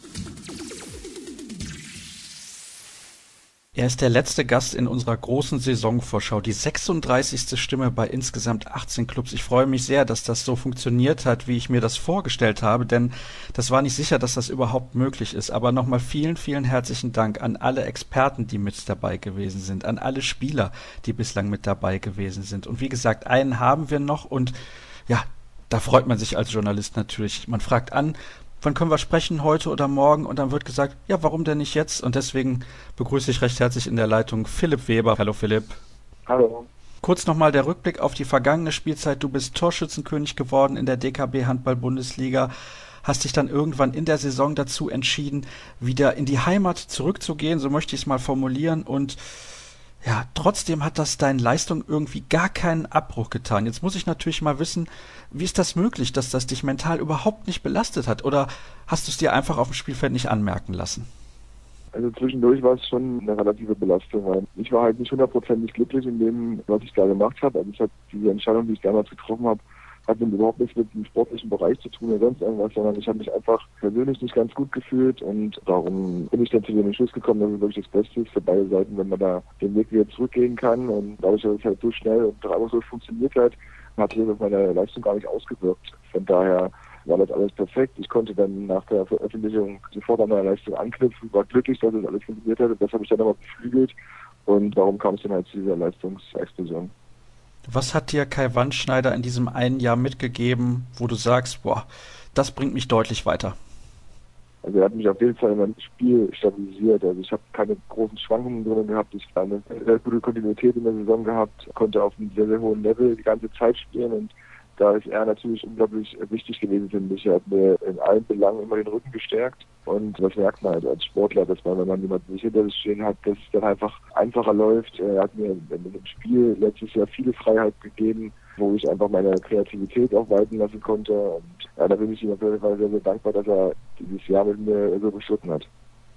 Er ist der letzte Gast in unserer großen Saisonvorschau, die sechsunddreißigste Stimme bei insgesamt achtzehn Clubs. Ich freue mich sehr, dass das so funktioniert hat, wie ich mir das vorgestellt habe, denn das war nicht sicher, dass das überhaupt möglich ist. Aber nochmal vielen, vielen herzlichen Dank an alle Experten, die mit dabei gewesen sind, an alle Spieler, die bislang mit dabei gewesen sind. Und wie gesagt, einen haben wir noch, und ja, da freut man sich als Journalist natürlich. Man fragt an, wann können wir sprechen, heute oder morgen? Und dann wird gesagt, ja, warum denn nicht jetzt? Und deswegen begrüße ich recht herzlich in der Leitung Philipp Weber. Hallo Philipp. Hallo. Kurz nochmal der Rückblick auf die vergangene Spielzeit. Du bist Torschützenkönig geworden in der D K B Handball-Bundesliga. Hast dich dann irgendwann in der Saison dazu entschieden, wieder in die Heimat zurückzugehen, so möchte ich es mal formulieren. Und ja, trotzdem hat das deinen Leistung irgendwie gar keinen Abbruch getan. Jetzt muss ich natürlich mal wissen, wie ist das möglich, dass das dich mental überhaupt nicht belastet hat? Oder hast du es dir einfach auf dem Spielfeld nicht anmerken lassen? Also zwischendurch war es schon eine relative Belastung, weil ich war halt nicht hundertprozentig glücklich in dem, was ich da gemacht habe. Also es hat diese Entscheidung, die ich damals getroffen habe, hat überhaupt nichts mit dem sportlichen Bereich zu tun oder sonst irgendwas, sondern ich habe mich einfach persönlich nicht ganz gut gefühlt, und darum bin ich dann zu dem Entschluss gekommen, dass es wirklich das Beste ist für beide Seiten, wenn man da den Weg wieder zurückgehen kann, und dadurch, dass es halt so schnell und reibungslos funktioniert hat, hat sich das auf meine Leistung gar nicht ausgewirkt. Von daher war das alles perfekt. Ich konnte dann nach der Veröffentlichung sofort an meiner Leistung anknüpfen, war glücklich, dass es alles funktioniert hat, und das habe ich dann aber beflügelt, und darum kam es dann halt zu dieser Leistungsexplosion. Was hat dir Kai Wandschneider in diesem einen Jahr mitgegeben, wo du sagst, boah, das bringt mich deutlich weiter? Also er hat mich auf jeden Fall in meinem Spiel stabilisiert. Also ich habe keine großen Schwankungen drin gehabt. Ich habe eine sehr gute Kontinuität in der Saison gehabt, konnte auf einem sehr, sehr hohen Level die ganze Zeit spielen, und da ist er natürlich unglaublich wichtig gewesen für mich. Er hat mir in allen Belangen immer den Rücken gestärkt, und das merkt man halt als Sportler, dass man, wenn man jemanden nicht hinter sich stehen hat, dass es dann einfach einfacher läuft. Er hat mir in dem Spiel letztes Jahr viele Freiheit gegeben, wo ich einfach meine Kreativität auch walten lassen konnte, und ja, da bin ich ihm auf jeden Fall sehr, sehr dankbar, dass er dieses Jahr mit mir so bestritten hat.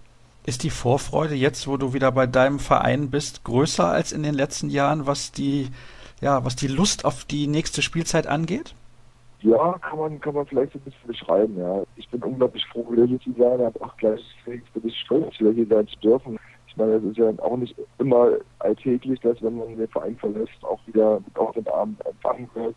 Ist die Vorfreude jetzt, wo du wieder bei deinem Verein bist, größer als in den letzten Jahren, was die Ja, was die Lust auf die nächste Spielzeit angeht? Ja, kann man, kann man vielleicht ein bisschen beschreiben, ja. Ich bin unglaublich froh, wieder hier zu sein, aber auch gleichzeitig bin ich stolz, wieder hier sein zu dürfen. Ich meine, es ist ja auch nicht immer alltäglich, dass, wenn man den Verein verlässt, auch wieder mit offenen Armen empfangen wird.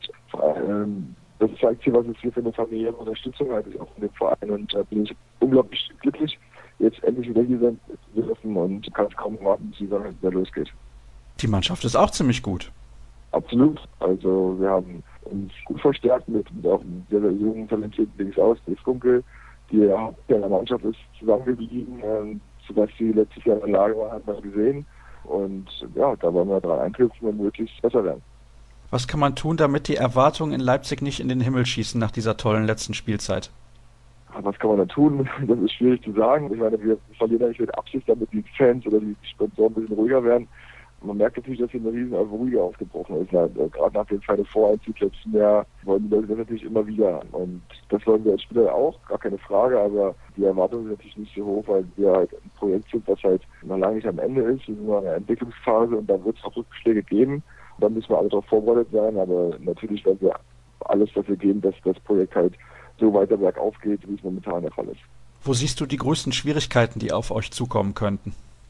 Das zeigt hier, was es hier für eine familiäre Unterstützung hat, auch von dem Verein, und da bin ich unglaublich glücklich, jetzt endlich wieder hier sein zu dürfen, und kann es kaum warten, bis die Saison wieder losgeht. Die Mannschaft ist auch ziemlich gut. Absolut. Also wir haben uns gut verstärkt mit, mit auch einem sehr, sehr jungen, talentierten Linksaußen, Dave Funkel, die ja in der Mannschaft ist zusammengeblieben, ähm, sodass sie letztes Jahr in der Lage war, hat man gesehen. Und ja, da wollen wir dran einknüpfen und möglichst besser werden. Was kann man tun, damit die Erwartungen in Leipzig nicht in den Himmel schießen nach dieser tollen letzten Spielzeit? Was kann man da tun? Das ist schwierig zu sagen. Ich meine, wir verlieren ja nicht mit Absicht, damit die Fans oder die Sponsoren ein bisschen ruhiger werden. Man merkt natürlich, dass hier eine riesen Euphorie aufgebrochen ist. Also, gerade nach dem Final Four Einzug letzten Jahr wollen die Leute das natürlich immer wieder. Und das wollen wir als Spieler auch, gar keine Frage. Aber die Erwartungen sind natürlich nicht so hoch, weil wir halt ein Projekt sind, das halt noch lange nicht am Ende ist. Wir sind noch in einer Entwicklungsphase, und da wird es auch Rückschläge geben. Da müssen wir alle darauf vorbereitet sein. Aber natürlich werden wir alles dafür geben, dass das Projekt halt so weiter bergauf geht, wie es momentan der Fall ist. Wo siehst du die größten Schwierigkeiten, die auf euch zukommen könnten?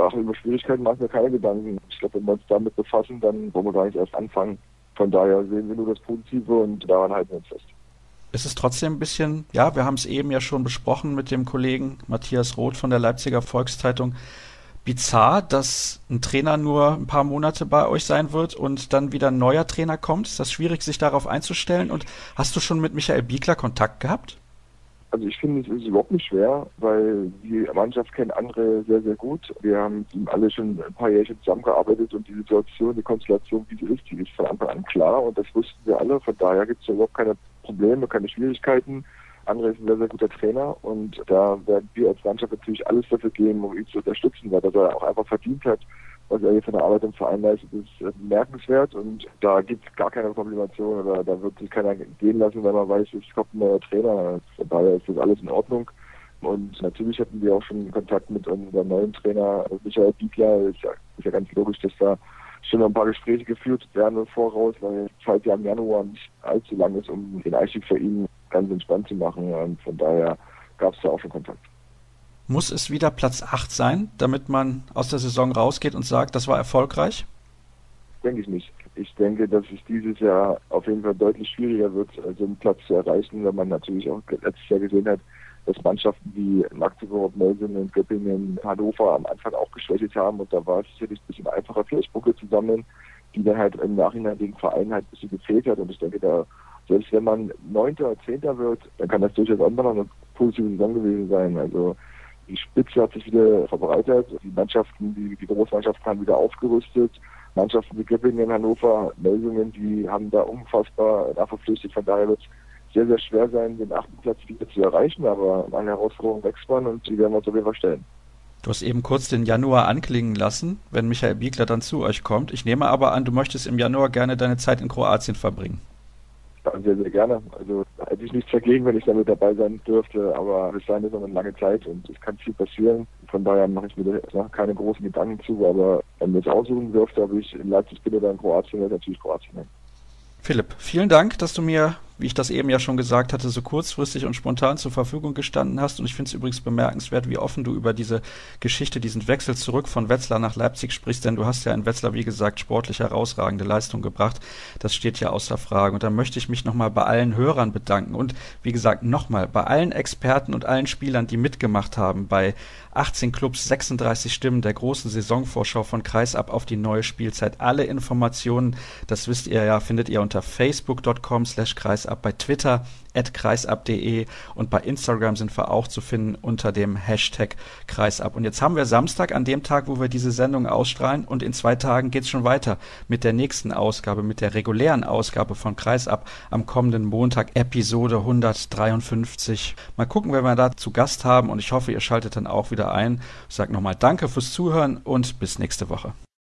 Ach, über Schwierigkeiten machen wir keine Gedanken. Ich glaube, wenn wir uns damit befassen, dann wollen wir gar nicht erst anfangen. Von daher sehen wir nur das Positive und daran halten wir uns fest. Es ist trotzdem ein bisschen, ja, wir haben es eben ja schon besprochen mit dem Kollegen Matthias Roth von der Leipziger Volkszeitung, bizarr, dass ein Trainer nur ein paar Monate bei euch sein wird und dann wieder ein neuer Trainer kommt. Ist das schwierig, sich darauf einzustellen? Und hast du schon mit Michael Biegler Kontakt gehabt? Also ich finde, es ist überhaupt nicht schwer, weil die Mannschaft kennt andere sehr, sehr gut. Wir haben alle schon ein paar Jährchen zusammengearbeitet und die Situation, die Konstellation, wie sie ist, die ist von Anfang an klar und das wussten wir alle. Von daher gibt es überhaupt keine Probleme, keine Schwierigkeiten. André ist ein sehr, sehr guter Trainer und da werden wir als Mannschaft natürlich alles dafür geben, um ihn zu unterstützen, weil er auch einfach verdient hat. Was er hier für eine Arbeit im Verein leistet, ist bemerkenswert und da gibt es gar keine Komplimation oder da wird sich keiner gehen lassen, weil man weiß, es kommt ein neuer Trainer. Von daher ist das alles in Ordnung. Und natürlich hatten wir auch schon Kontakt mit unserem neuen Trainer, Michael Biegler. Ist ja, ist ja ganz logisch, dass da schon noch ein paar Gespräche geführt werden im Voraus, weil die Zeit ja im Januar nicht allzu lang ist, um den Einstieg für ihn ganz entspannt zu machen. Und von daher gab es da auch schon Kontakt. Muss es wieder Platz acht sein, damit man aus der Saison rausgeht und sagt, das war erfolgreich? Denke ich nicht. Ich denke, dass es dieses Jahr auf jeden Fall deutlich schwieriger wird, so einen Platz zu erreichen, weil man natürlich auch letztes Jahr gesehen hat, dass Mannschaften wie Magdeburg, Melsungen, Göppingen, Hannover am Anfang auch geschwächt haben und da war es sicherlich ein bisschen einfacher, vielleicht Punkte zu sammeln, die dann halt im Nachhinein den Verein halt ein bisschen gefehlt hat und ich denke, da selbst wenn man Neunter oder Zehnter wird, dann kann das durchaus auch noch eine positive Saison gewesen sein. Also die Spitze hat sich wieder verbreitert, die Mannschaften, die, die Großmannschaften haben wieder aufgerüstet, Mannschaften wie Göppingen, Hannover, Melsungen, die haben da unfassbar nachverpflichtet, von daher wird es sehr, sehr schwer sein, den achten Platz wieder zu erreichen, aber eine Herausforderung wächst man und die werden wir uns auf jeden Fall stellen. Du hast eben kurz den Januar anklingen lassen, wenn Michael Biegler dann zu euch kommt. Ich nehme aber an, du möchtest im Januar gerne deine Zeit in Kroatien verbringen. Sehr, sehr gerne. Also hätte ich nichts dagegen, wenn ich damit dabei sein dürfte, aber bis dahin ist noch eine lange Zeit und es kann viel passieren. Von daher mache ich mir da keine großen Gedanken zu, aber wenn ich es aussuchen dürfte, ob ich in Leipzig bin oder in Kroatien, wäre natürlich Kroatien. Philipp, vielen Dank, dass du mir, wie ich das eben ja schon gesagt hatte, so kurzfristig und spontan zur Verfügung gestanden hast. Und ich finde es übrigens bemerkenswert, wie offen du über diese Geschichte, diesen Wechsel zurück von Wetzlar nach Leipzig sprichst, denn du hast ja in Wetzlar, wie gesagt, sportlich herausragende Leistung gebracht. Das steht ja außer Frage. Und da möchte ich mich nochmal bei allen Hörern bedanken und, wie gesagt, nochmal bei allen Experten und allen Spielern, die mitgemacht haben, bei achtzehn Clubs, sechsunddreißig Stimmen der großen Saisonvorschau von Kreisab auf die neue Spielzeit. Alle Informationen, das wisst ihr ja, findet ihr unter facebook punkt com slash kreisab, bei Twitter at kreisab punkt de und bei Instagram sind wir auch zu finden unter dem Hashtag Kreisab. Und jetzt haben wir Samstag, an dem Tag, wo wir diese Sendung ausstrahlen, und in zwei Tagen geht's schon weiter mit der nächsten Ausgabe, mit der regulären Ausgabe von Kreisab am kommenden Montag, Episode hundertdreiundfünfzig. Mal gucken, wer wir da zu Gast haben, und ich hoffe, ihr schaltet dann auch wieder ein. Ich sage nochmal Danke fürs Zuhören und bis nächste Woche.